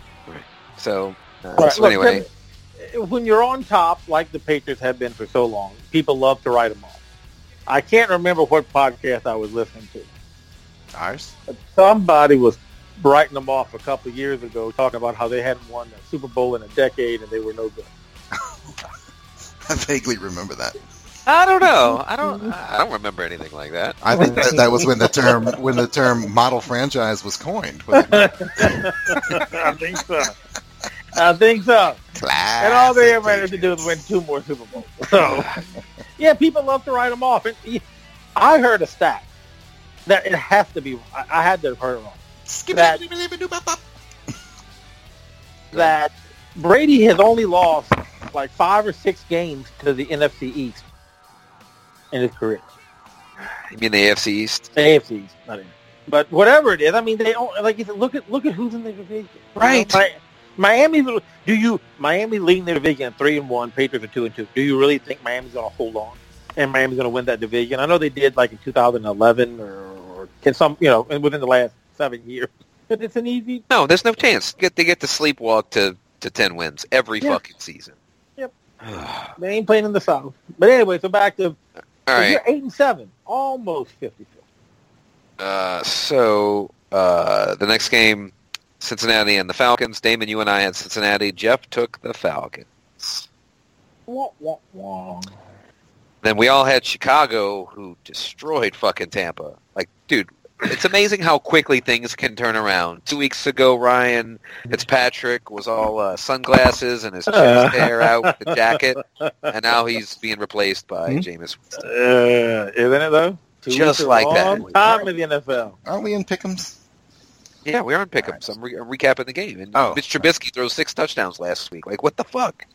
So, uh, Right, so look, anyway, when you're on top, like the Patriots have been for so long, people love to write them off. I can't remember what podcast I was listening to. Ours? But somebody was writing them off a couple of years ago, talking about how they hadn't won the Super Bowl in a decade and they were no good. I vaguely remember that. I don't know. I don't. I don't remember anything like that. I think that, that was when the term when the term model franchise was coined. Was it? I think so. I think so. Classic And all they ever had to Patriots. do was win two more Super Bowls. So, yeah, people love to write them off. And I heard a stat that it has to be. I, I had to have heard it wrong. That- That Brady has only lost like five or six games to the N F C East in his career. You mean the A F C East? The A F C East, not in. But whatever it is, I mean, they don't like. You said, look at look at who's in the division. Right. You know, Mi- Miami. Do you Miami leading the division at three and one? Patriots are two and two. Do you really think Miami's going to hold on and Miami's going to win that division? I know they did like in two thousand eleven or, or can some you know and within the last seven years. But it's an easy. No, there's no chance. Get they get to sleepwalk to, to ten wins every Yeah. fucking season. Yep. All They ain't playing in the South. But anyway, so back to so right. you're eight and seven, almost fifty-fifty. Uh, so uh, the next game, Cincinnati and the Falcons. Damon, you and I had Cincinnati. Jeff took the Falcons. Wah, wah, wah. Then we all had Chicago, who destroyed fucking Tampa. Like, dude, it's amazing how quickly things can turn around. Two weeks ago, Ryan Fitzpatrick was all uh, sunglasses and his chest hair out with the jacket, and now he's being replaced by Hmm? Jameis Winston. Uh, isn't it though? Two Just weeks is a like that. long time in the N F L. Aren't we in Pick'ems? Yeah, we are on Pick'em, so I'm, re- I'm recapping the game. And Oh. Mitch Trubisky throws six touchdowns last week. Like, what the fuck?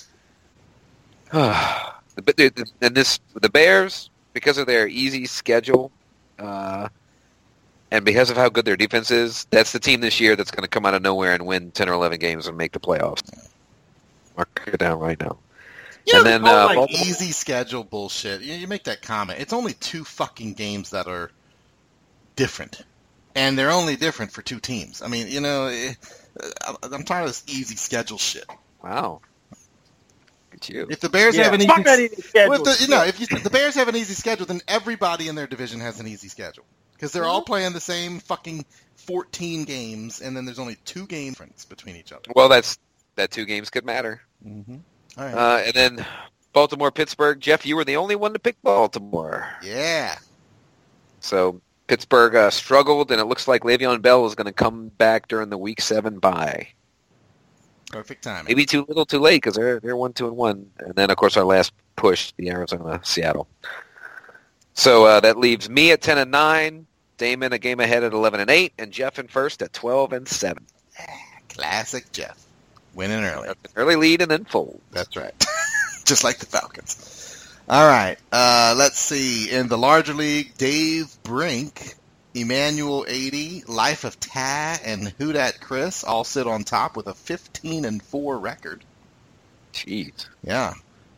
But the- the- and this the Bears, because of their easy schedule, uh, and because of how good their defense is, that's the team this year that's going to come out of nowhere and win ten or eleven games and make the playoffs. Mark it down right now. You And know, then, they call it, uh, like Baltimore- easy schedule bullshit. You, you make that comment. It's only two fucking games that are different, and they're only different for two teams. I mean, you know, eh, I- I'm tired of this easy schedule shit. Wow. Look at you. If the Bears Yeah, have an fuck easy, that easy schedule. Well, if the, you know, if you, the Bears have an easy schedule, then everybody in their division has an easy schedule because they're all playing the same fucking fourteen games, and then there's only two game difference between each other. Well, that's that two games could matter. Mm-hmm. All right. Uh, and then Baltimore, Pittsburgh. Jeff, you were the only one to pick Baltimore. yeah. So Pittsburgh uh, struggled, and it looks like Le'Veon Bell is going to come back during the Week Seven bye. Perfect timing. Maybe too little, too late because they're they're one, two, and one. And then, of course, our last push, the Arizona, Seattle. So uh, that leaves me at ten and nine, Damon a game ahead at eleven and eight, and Jeff in first at twelve and seven. Classic Jeff. Winning early. That's an early lead and then fold. That's right. Just like the Falcons. All right. Uh, let's see. In the larger league, Dave Brink, Emmanuel eighty, Life of Ty, and Who Dat Chris all sit on top with a fifteen and four record. Jeez. Yeah.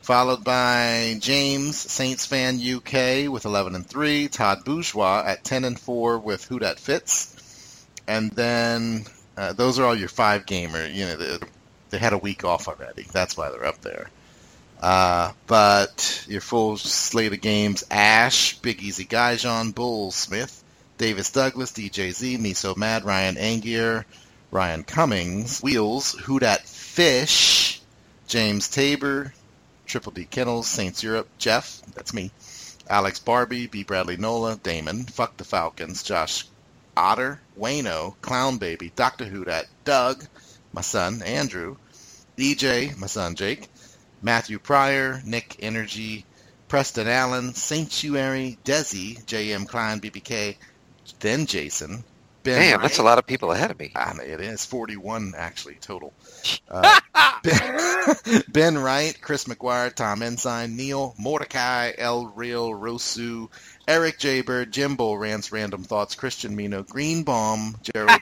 followed by James, Saints fan U K with eleven and three, Todd Bourgeois at ten and four with Who Dat Fits, and then uh, those are all your five gamer. You know, they, they had a week off already. That's why they're up there. Uh, but your full slate of games: Ash, Big Easy Guyjon, Bull Smith, Davis Douglas, D J Z, Me So Mad, Ryan Angier, Ryan Cummings, Wheels, Who Dat Fish, James Tabor, Triple D Kennels, Saints Europe, Jeff, that's me, Alex Barbie, B. Bradley Nola, Damon, Fuck the Falcons, Josh Otter, Wayno, Clown Baby, Doctor Who Dat, Doug, my son, Andrew, E J, my son, Jake, Matthew Pryor, Nick Energy, Preston Allen, Sanctuary, Desi, J M Klein, B B K, then Jason. Ben Damn, Wright. that's a lot of people ahead of me. Ah, it is forty-one actually total. Uh, ben, Ben Wright, Chris McGuire, Tom Ensign, Neil, Mordecai, El Real, Rosu, Eric J. Bird, Jimbo, Rance, Random Thoughts, Christian Mino, Greenbaum, Gerald.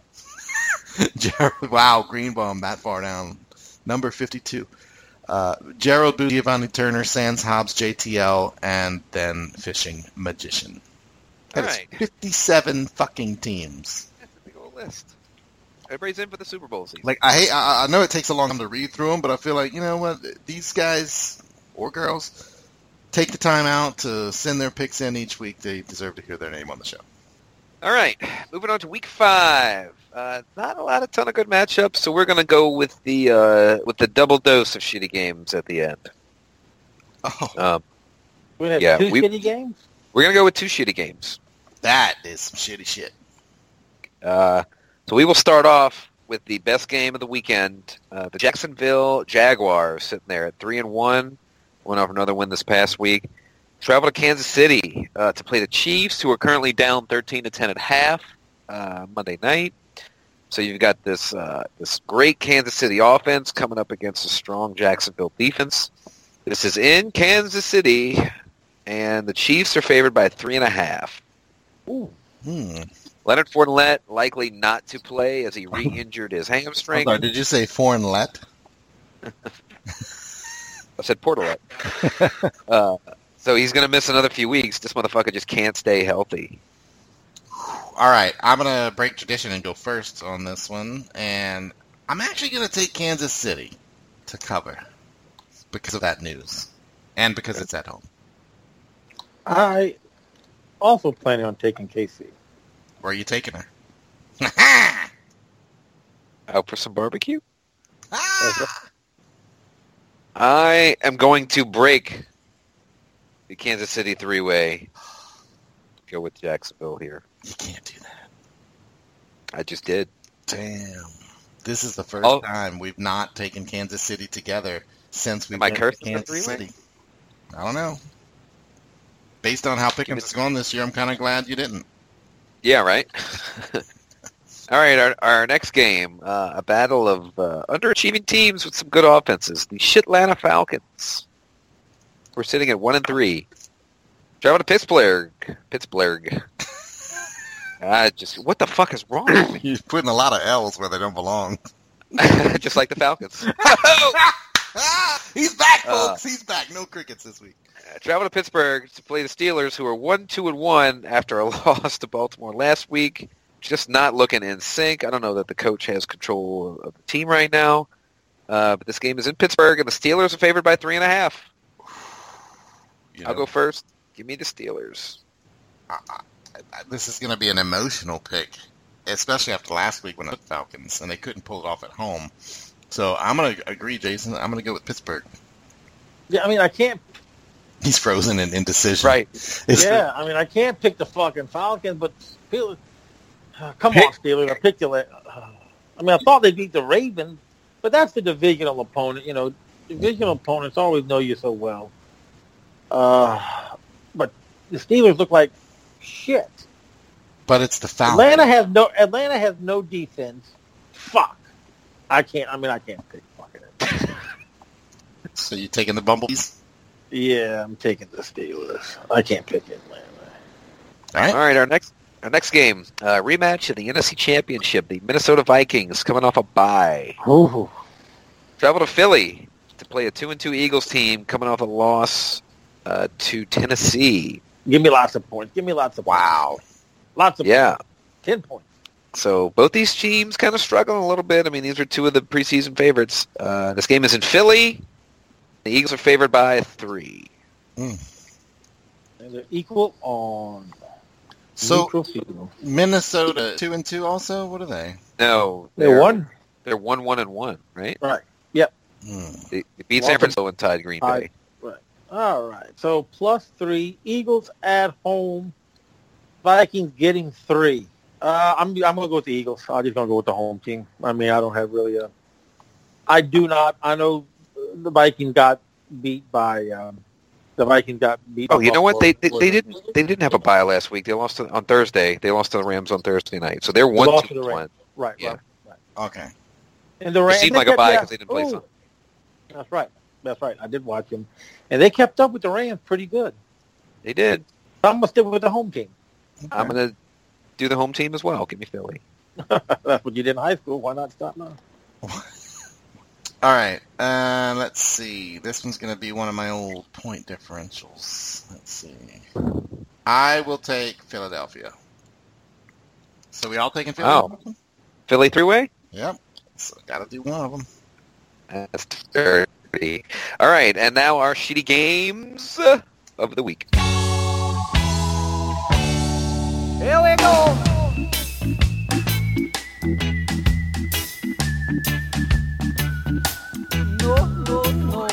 Gerald wow, Greenbaum that far down. Number fifty-two. Uh, Gerald Booth, Giovanni Turner, Sans Hobbs, J T L, and then Fishing Magician. That All is right. fifty-seven fucking teams. That's a big old list. Everybody's in for the Super Bowl season. Like I hate, I, I know it takes a long time to read through them, but I feel like you know what, these guys or girls take the time out to send their picks in each week. They deserve to hear their name on the show. All right, moving on to week five. Uh, not a lot, a ton of good matchups, so we're going to go with the uh, with the double dose of shitty games at the end. Oh, Um, We're gonna have Yeah, two we- shitty games. we're going to go with two shitty games. that is some shitty shit. Uh, so we will start off with the best game of the weekend. Uh, the Jacksonville Jaguars sitting there at three and one, went off another win this past week. Travel to Kansas City uh, to play the Chiefs, who are currently down thirteen to ten at half uh, Monday night. So you've got this uh, this great Kansas City offense coming up against a strong Jacksonville defense. This is in Kansas City, and the Chiefs are favored by three and a half. Hmm. Leonard Fournette likely not to play as he re-injured his hamstring. I'm sorry, did you say foreign let? I said Portalette. uh, so he's going to miss another few weeks. This motherfucker just can't stay healthy. All right, I'm going to break tradition and go first on this one, and I'm actually going to take Kansas City to cover because of that news and because it's at home. I also planning on taking K C. Where are you taking her? Out for some barbecue? I am going to break the Kansas City three-way. Go with Jacksonville here. You can't do that. I just did. Damn. This is the first Oh. time we've not taken Kansas City together since we've Am I been to cursed with the Kansas three-way? City. I don't know. Based on how Pickens has gone this year, I'm kind of glad you didn't. Yeah, right? All right, our, our next game, uh, a battle of uh, underachieving teams with some good offenses. The Shitlanta Falcons. We're sitting at one and three. Travel to Pittsburgh. Pittsburgh. I just what the fuck is wrong with me? You're putting a lot of L's where they don't belong. Just like the Falcons. He's back, Uh, folks. He's back. No crickets this week. Travel to Pittsburgh to play the Steelers, who are one, two, and one after a loss to Baltimore last week. Just not looking in sync. I don't know that the coach has control of the team right now. Uh, but this game is in Pittsburgh, and the Steelers are favored by three and a half. You I'll know, go first. Give me the Steelers. I- I- this is going to be an emotional pick, especially after last week when it was Falcons and they couldn't pull it off at home. So I'm going to agree, Jason. I'm going to go with Pittsburgh. Yeah, I mean, I can't. He's frozen in indecision. Right. It's- Yeah, I mean, I can't pick the fucking Falcons, but Steelers, uh, come on, Steelers. I picked you. Like, uh, I mean, I thought they beat the Ravens, but that's the divisional opponent. You know, divisional opponents always know you so well. Uh, but the Steelers look like shit. But it's the Falcons. Atlanta has no Atlanta has no defense. Fuck. I can't. I mean, I can't pick fucking it. So you taking the Bumblebees? Yeah, I'm taking the Steelers. I can't pick Atlanta. All right. All right, our next our next game, uh, rematch of the N F C Championship. The Minnesota Vikings coming off a bye. Ooh. Travel to Philly to play a two and two Eagles team coming off a loss uh, to Tennessee. Give me lots of points. Give me lots of points. Wow. Lots of Yeah. points. Ten points. So both these teams kind of struggling a little bit. I mean, these are two of the preseason favorites. Uh, this game is in Philly. The Eagles are favored by three. And they're equal on So neutral field. Minnesota two and two also. What are they? No, They're one. They're one, one, and one, right? Right. Yep. Hmm. They, they beat San Welcome. Francisco and tied Green Tied. Bay. Right. All right. So plus three. Eagles at home. Vikings getting three. Uh, I'm I'm gonna go with the Eagles. I'm just gonna go with the home team. I mean, I don't have really a. I do not. I know the Vikings got beat by. Um, the Vikings got beat. Oh, by you know what? They, they Buffalo. they didn't they didn't have a bye last week. They lost to, on Thursday. They lost to the Rams on Thursday night. So they're one lost two to the one. Rams. Right. Yeah. Right. Right. Okay. And the It Rams seemed they like a kept- bye yeah. because they didn't play Ooh. some. That's right. That's right. I did watch them, and they kept up with the Rams pretty good. They did. I'm gonna stick with the home team. I'm gonna do the home team as well. Give me Philly. That's what you did in high school. Why not stop now? All right. Uh, let's see. This one's going to be one of my old point differentials. Let's see. I will take Philadelphia. So we all taking Philadelphia? Oh. Philly three way. Yep. So got to do one of them. That's dirty. All right, and now our shitty games of the week. Here we go. No, no, no.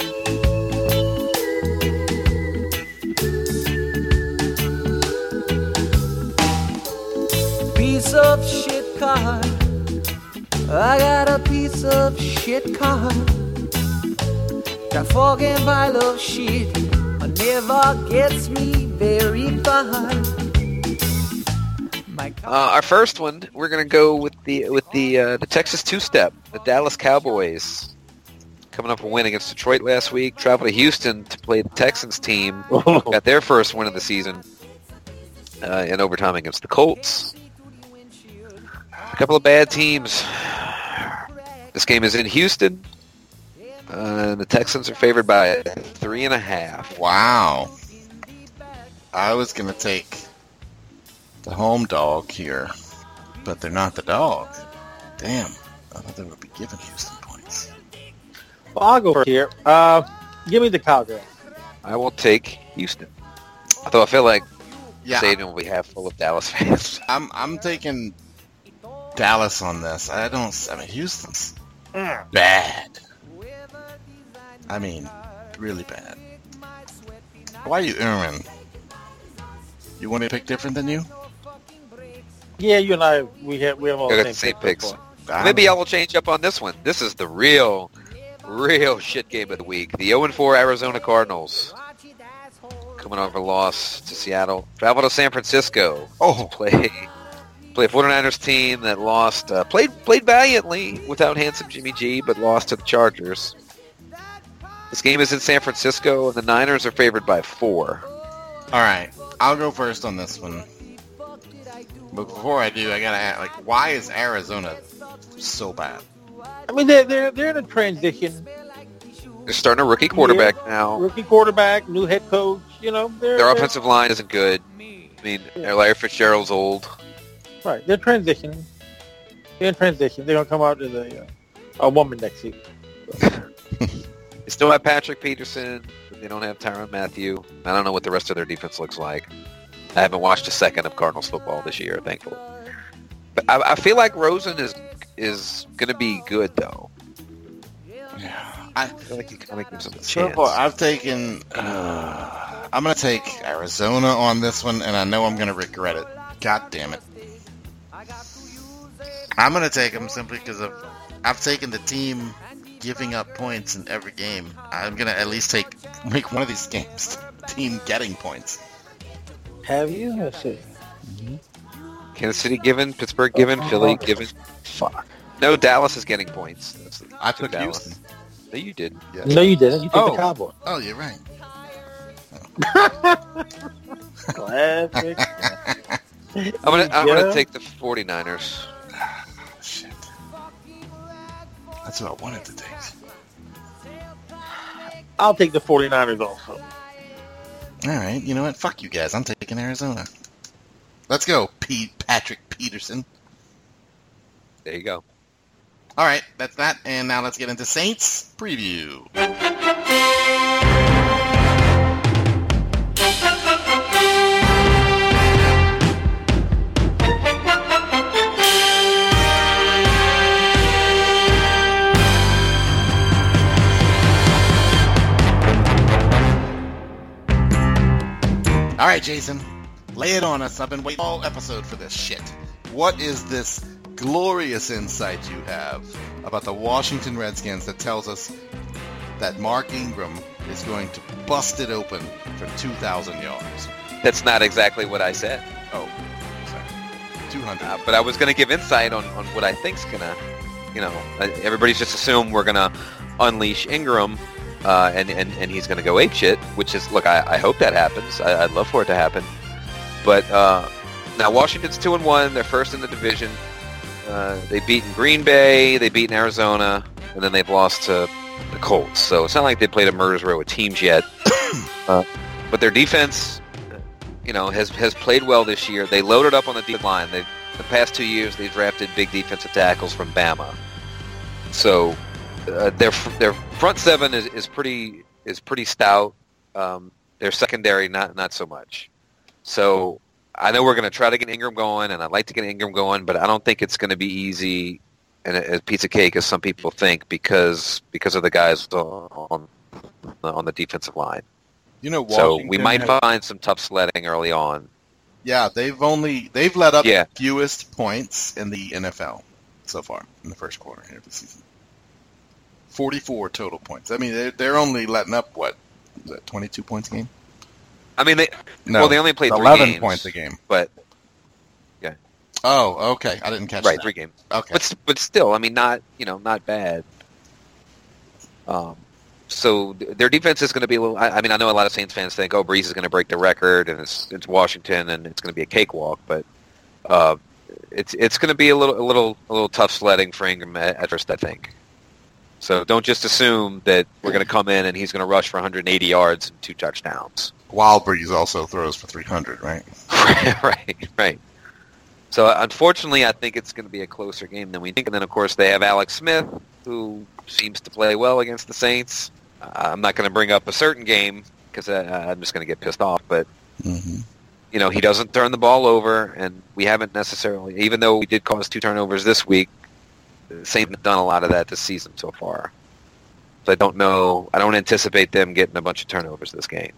Piece of shit car. I got a piece of shit car. That fucking pile of shit never gets me very far. My Uh, our first one, we're gonna go with the with the uh, the Texas two-step, the Dallas Cowboys, coming up a win against Detroit last week. Traveled to Houston to play the Texans team. Got their first win of the season uh, in overtime against the Colts. A couple of bad teams. This game is in Houston. Uh, the Texans are favored by three and a half. Wow. I was going to take the home dog here, but they're not the dog. Damn. I thought they would be giving Houston points. Well, I'll go first here. Uh, give me the Cowboys. I will take Houston. Although I feel like Yeah, stadium will be half full of Dallas fans. I'm I'm taking Dallas on this. I don't. I mean, Houston's bad. I mean, really bad. Why are you Aaron? You want to pick different than you? Yeah, you and I, we have we have all I the got same, the same picks. so far. I Maybe I don't- will change up on this one. This is the real, real shit game of the week. The oh and four Arizona Cardinals coming over a loss to Seattle. Travel to San Francisco Oh, play play a 49ers team that lost uh, played played valiantly without handsome Jimmy G, but lost to the Chargers. This game is in San Francisco, and the Niners are favored by four. all right. I'll go first on this one. But before I do, I gotta ask, like, why is Arizona so bad? I mean, they're they're they're in a transition. They're starting a rookie quarterback now. Rookie quarterback, new head coach. You know, they're, Their they're- offensive line isn't good. I mean, Larry Fitzgerald's old. right. They're transitioning. They're in transition. They're gonna come out as a uh, a woman next season. They still have Patrick Peterson, but they don't have Tyrann Mathieu. I don't know what the rest of their defense looks like. I haven't watched a second of Cardinals football this year, thankfully. But I, I feel like Rosen is is going to be good, though. Yeah, I I feel like he kind of gives him a so chance. far I've taken. Uh, I'm gonna take Arizona on this one, and I know I'm gonna regret it. God damn it! I'm gonna take them simply because of I've taken the team giving up points in every game. I'm gonna at least take make one of these games team getting points. Have you? Let's see. Kansas City given, Pittsburgh given, Philly given. Fuck. No, Dallas is getting points. That's, I took Dallas. Houston. No, you did. Yeah. No, you didn't. You took Oh. the Cowboys. Oh, you're right. Classic. I'm gonna I'm Yeah. gonna take the 49ers. Shit. That's what I wanted to take. I'll take the 49ers also. All right, you know what? Fuck you guys. I'm taking Arizona. Let's go, Pete Patrick Peterson. There you go. All right, that's that. And now let's get into Saints preview. All right, Jason, lay it on us. I've been waiting all episode for this shit. What is this glorious insight you have about the Washington Redskins that tells us that Mark Ingram is going to bust it open for two thousand yards? That's not exactly what I said. Oh, sorry. two hundred. Uh, but I was going to give insight on, on what I think's going to, you know, uh, everybody's just assumed we're going to unleash Ingram. Uh, and, and, and he's going to go apeshit, which is, look, I, I hope that happens. I, I'd love for it to happen. But uh, now Washington's two and one. They're first in the division. Uh, they've beaten Green Bay. They've beaten Arizona. And then they've lost to the Colts. So it's not like they played a murder's row with teams yet. uh, but their defense, you know, has has played well this year. They loaded up on the defensive line. They the past two years, they've drafted big defensive tackles from Bama. So... Uh, their their front seven is, is pretty is pretty stout. Um, their secondary not not so much. So I know we're going to try to get Ingram going, and I'd like to get Ingram going, but I don't think it's going to be easy and a, a piece of cake as some people think because because of the guys on on the defensive line. You know, so Washington we might has, find some tough sledding early on. Yeah, they've only they've let up yeah. the fewest points in the N F L so far in the first quarter here of the season. forty-four total points. I mean, they're, they're only letting up, what, is that twenty-two points a game? I mean, they No, well, they only played three eleven games, points a game. But yeah, oh, okay, I didn't catch right, that. three games. Okay, But but still, I mean, not you know, not bad. Um, so th- their defense is going to be a little. I, I mean, I know a lot of Saints fans think, "Oh, Breeze is going to break the record, and it's it's Washington, and it's going to be a cakewalk." But uh, it's it's going to be a little a little a little tough sledding for Ingram at, at first, I think. So don't just assume that we're going to come in and he's going to rush for one hundred eighty yards and two touchdowns. Wild Breeze also throws for three hundred, right? right, right. So unfortunately, I think it's going to be a closer game than we think. And then, of course, they have Alex Smith, who seems to play well against the Saints. Uh, I'm not going to bring up a certain game because uh, I'm just going to get pissed off. But, Mm-hmm. you know, he doesn't turn the ball over, and we haven't necessarily, even though we did cause two turnovers this week, the Saints have done a lot of that this season so far. So I don't know, I don't anticipate them getting a bunch of turnovers this game.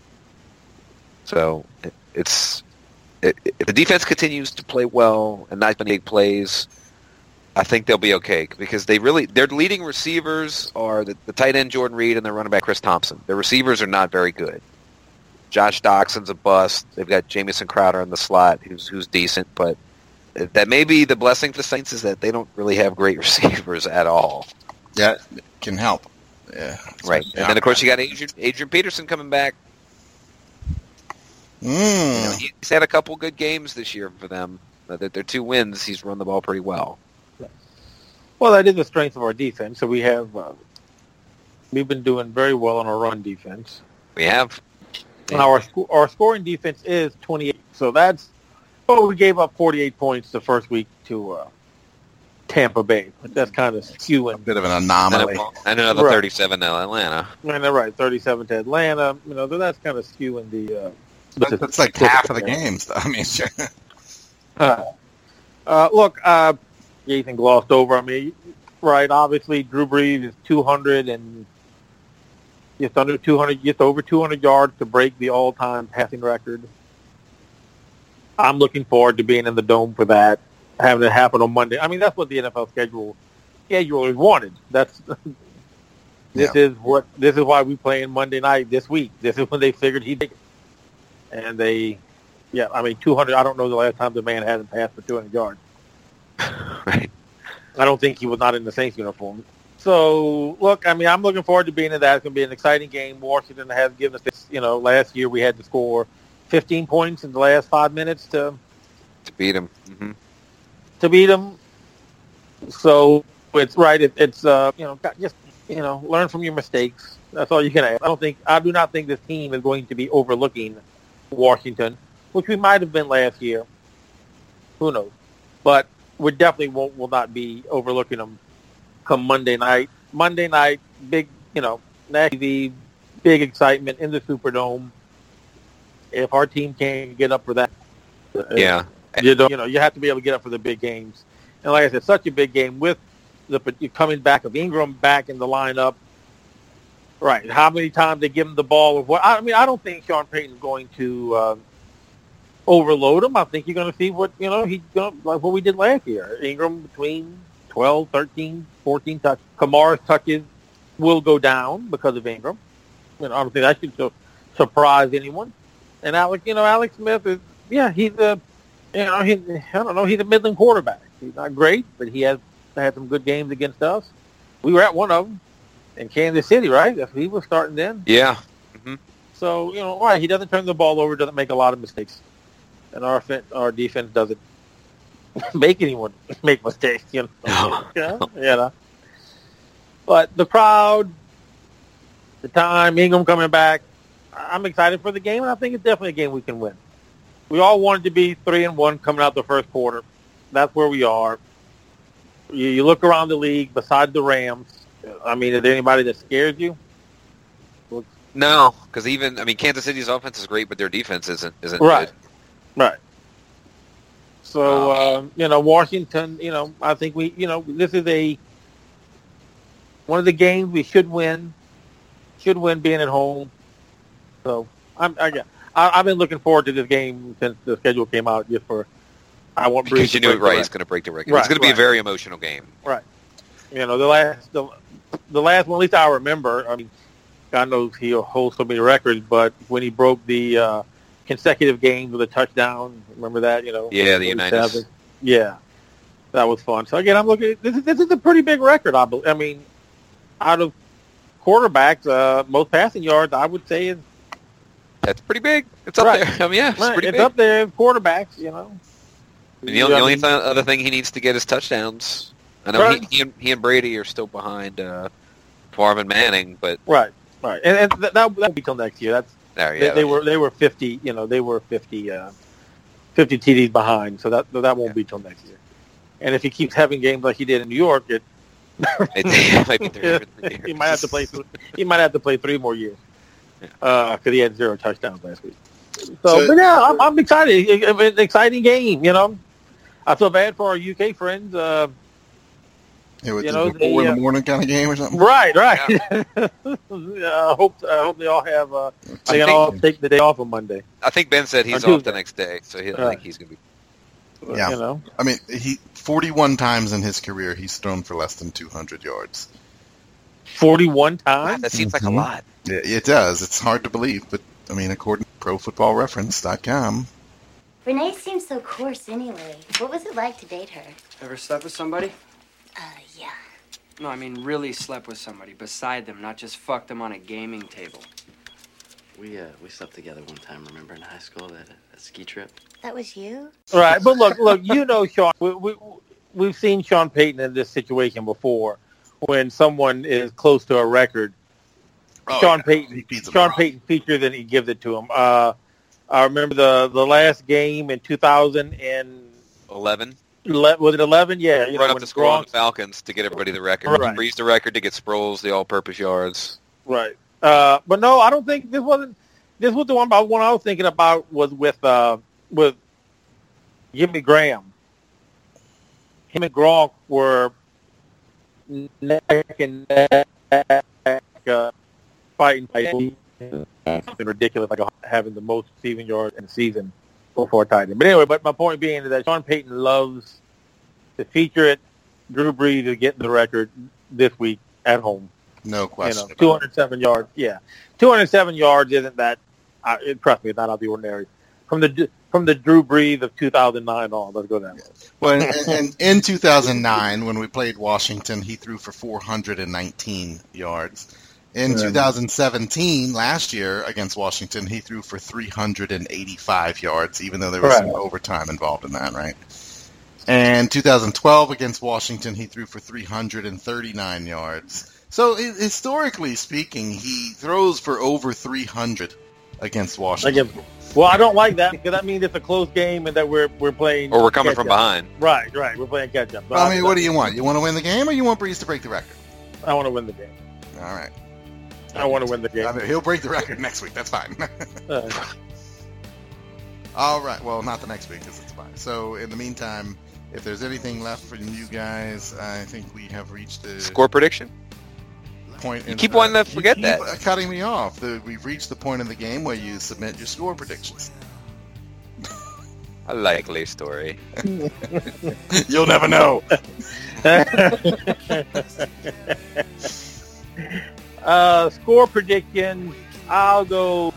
So it, it's, it, if the defense continues to play well and not make plays, I think they'll be okay because they really, their leading receivers are the, the tight end Jordan Reed and their running back Chris Thompson. Their receivers are not very good. Josh Doxson's a bust. They've got Jamison Crowder in the slot, who's who's decent, but that may be the blessing for the Saints is that they don't really have great receivers at all. Yeah, it can help. Yeah, right. And yeah. then of course you got Adrian, Adrian Peterson coming back. Mm. You know, he's had a couple good games this year for them. That their two wins, he's run the ball pretty well. Well, that is the strength of our defense. So we have uh, we've been doing very well on our run defense. We have. And our sco- our scoring defense is twenty-eight. So that's well, we gave up forty-eight points the first week to uh, Tampa Bay. But that's kind of A skewing. bit of an anomaly. And another Right. thirty-seven to Atlanta. And they're right, thirty-seven to Atlanta. You know, that's kind of skewing the. Uh, That- That's like half of the games, though. I mean, sure. Uh, uh, look, uh, Ethan glossed over. I mean, right? Obviously, Drew Brees is two hundred and just under two hundred, just over two hundred yards to break the all-time passing record. I'm looking forward to being in the dome for that, having it happen on Monday. I mean, that's what the N F L schedule schedule wanted. That's this Yeah. is what this is why we play in Monday night this week. This is when they figured he'd take it, and they. Yeah, I mean, two hundred, I don't know the last time the man hasn't passed for two hundred yards. Right. I don't think he was not in the Saints uniform. So, look, I mean, I'm looking forward to being in that. It's going to be an exciting game. Washington has given us this, you know, last year we had to score fifteen points in the last five minutes to To beat him. Mm-hmm. to beat them. So, it's right. It, it's, uh, you know, just you know, learn from your mistakes. That's all you can ask. I don't think, I do not think this team is going to be overlooking Washington, which we might have been last year. Who knows? But we definitely won't, will not be overlooking them come Monday night. Monday night, big, you know, national T V, big excitement in the Superdome. If our team can't get up for that, Yeah. you don't, you know, you have to be able to get up for the big games. And like I said, such a big game with the coming back of Ingram back in the lineup. Right. How many times they give him the ball? Or what? I mean, I don't think Sean Payton's going to uh, overload him. I think you're going to see what, you know, he's going like what we did last year. Ingram between twelve, thirteen, fourteen touches. Kamara's touches will go down because of Ingram. You know, I don't think that should su- surprise anyone. And Alex, you know, Alex Smith is, yeah, he's a, you know, he, I don't know, he's a middling quarterback. He's not great, but he has had some good games against us. We were at one of them in Kansas City, right? That's he was starting then. Yeah. Mm-hmm. So, you know, all right, he doesn't turn the ball over, doesn't make a lot of mistakes. And our our defense doesn't make anyone make mistakes, you know. No. Yeah, you know. But the crowd, the time, Ingram coming back, I'm excited for the game, and I think it's definitely a game we can win. We all wanted to be three and one coming out the first quarter. That's where we are. You, you look around the league, besides the Rams. I mean, is there anybody that scares you? No, because even, I mean, Kansas City's offense is great, but their defense isn't isn't Right. good. Right. So, Wow. um, you know, Washington, you know, I think we, you know, this is a, one of the games we should win, should win being at home. So, I'm, I, I, I've been looking forward to this game since the schedule came out just for, I want Breeze Because you to knew break it right, the he's going to break the record. Right, it's going to be right. a very emotional game. Right. You know, the last, the, the last one, at least I remember, I mean, God knows he'll hold so many records, but when he broke the uh, consecutive games with a touchdown, remember that? You know, Yeah, the Unitas. Yeah, that was fun. So again, I'm looking. This is this is a pretty big record. I believe. I mean, out of quarterbacks, uh, most passing yards, I would say is That's pretty big. It's up Right. there. I mean, yeah, it's right, pretty it's big. up there. Quarterbacks, you know. And the only, I the only mean, th- other thing he needs to get is touchdowns. I know Right. he, he, and, he and Brady are still behind uh, Favre and Manning, but right, right, and, and that that won't be till next year. That's there, yeah, they, they were they were fifty. You know, they were fifty, uh, fifty T Ds behind. So that that won't Yeah. be till next year. And if he keeps having games like he did in New York, it, it might be three, three years. he might have to play. th- He might have to play three more years because he had zero touchdowns last week. So, So- but yeah, I'm, I'm excited. It- It's an exciting game. You know, I feel bad for our U K friends. Uh, It was You the know, four the, in uh, the morning kind of game or something. right, right. I hope I hope they all have. Uh, they can all take the day off on Monday. I think Ben said he's Or off the Tuesday. next day, so he, I Right. think he's going to be. Yeah. You know, I mean, he forty-one times in his career he's thrown for less than two hundred yards. forty-one Wow, times. that seems like a Mhm. lot. Yeah, it does. It's hard to believe, but I mean, according to pro football reference dot com, Renee seems so coarse anyway. What was it like to date her? Ever slept with somebody? Uh, yeah. No, I mean really slept with somebody beside them, not just fucked them on a gaming table. We uh we slept together one time. Remember in high school that that ski trip? That was you? Right, but look, look, you know, Sean, we, we, we've seen Sean Payton in this situation before when someone is close to a record. Oh, Sean yeah. Payton, He feeds them Sean raw. Payton features and he gives it to him. Uh, I remember the, the last game in two thousand Eleven. was it eleven? Yeah, you Run know, up when the score on Gronk- the Falcons to get everybody the record. Right. Breeze the record to get Sproles the all-purpose yards. Right. Uh, but no, I don't think this wasn't. This was the one. About one I was thinking about was with uh, with Jimmy Graham. Him and Gronk were neck and neck, uh, fighting, fighting. Something ridiculous, like having the most receiving yards in the season before a tight end. But anyway, but my point being is that Sean Payton loves to feature it. Drew Brees is getting the record this week at home. no You question. know, two hundred seven yards. Yeah, two hundred seven yards isn't that? Uh, it, trust me, it's not out of the ordinary. From the from the Drew Brees of two thousand nine on, let's go that way. Well, and, and in two thousand nine, when we played Washington, he threw for four hundred nineteen yards. In Yeah. two thousand seventeen, last year against Washington, he threw for three hundred eighty-five yards, even though there was some Right. overtime involved in that, right? And two thousand twelve against Washington, he threw for three hundred thirty-nine yards. So hi- historically speaking, he throws for over three hundred against Washington. Again, well, I don't like that because that means it's a close game and that we're we're playing. Or we're coming catch from up. behind. Right, right. We're playing catch up. So I mean, what do you want? You want to win the game, or you want Breeze to break the record? I want to win the game. All right. I want to win the game. I mean, he'll break the record next week. That's fine. Uh, All right. Well, not the next week because it's fine. So in the meantime, if there's anything left from you guys, I think we have reached the Score prediction? point. You in, keep wanting uh, to forget you that. keep cutting me off. The, we've reached the point in the game where you submit your score predictions. A likely story. You'll never know. uh, score prediction. I'll go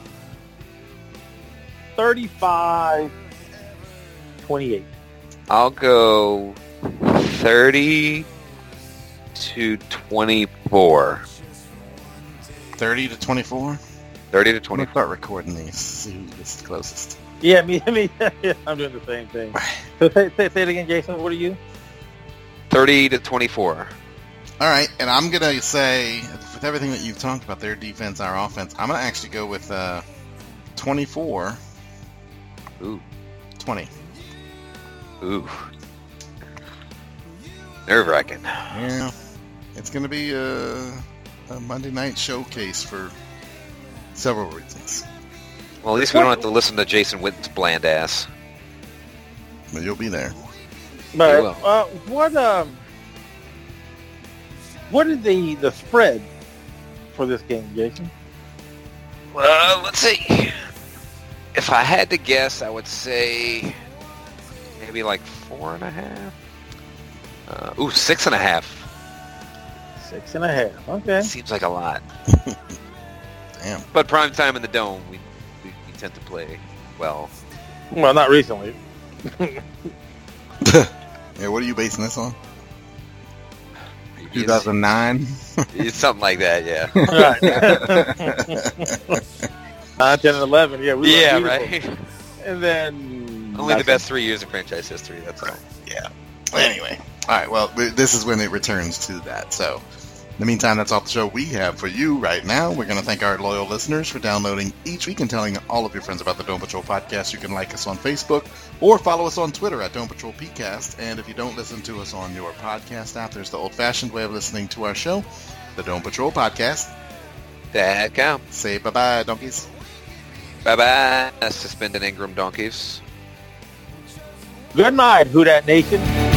thirty-five twenty-eight. I'll go thirty to twenty-four. thirty to twenty-four. thirty to I'm gonna twenty-four. start recording these. See who gets the closest. Yeah, me, me. I'm doing the same thing. So say, say, say it again, Jason. What are you? thirty to twenty-four. All right, and I'm gonna say with everything that you've talked about, their defense, our offense, I'm gonna actually go with uh, twenty-four. Ooh. twenty. Ooh. Nerve-wracking. Yeah, it's gonna be a, a Monday night showcase for several reasons. Well, at least we don't have to listen to Jason Witten's bland ass. But you'll be there. But will. uh, what um, what is the the spread for this game, Jason? Well, let's see. If I had to guess, I would say maybe like four and a half. Uh, ooh, six and a half. Six and a half. Okay. Seems like a lot. Damn. But prime time in the dome, we, we, we tend to play well. Well, not recently. Yeah, what are you basing this on? two thousand nine? It's something like that, yeah. Right. Nine, ten, and eleven. Yeah. We were yeah, beautiful. right. And then Only the best three years of franchise history. That's all. Yeah. Anyway. All right, well, this is when it returns to that. So, in the meantime, that's all the show we have for you right now. We're going to thank our loyal listeners for downloading each week and telling all of your friends about the Dome Patrol podcast. You can like us on Facebook or follow us on Twitter at Dome Patrol PCast. And if you don't listen to us on your podcast app, there's the old-fashioned way of listening to our show, the Dome Patrol podcast. That count. Say bye-bye, donkeys. Bye-bye, suspended Ingram donkeys. Good night, Who Dat Nation.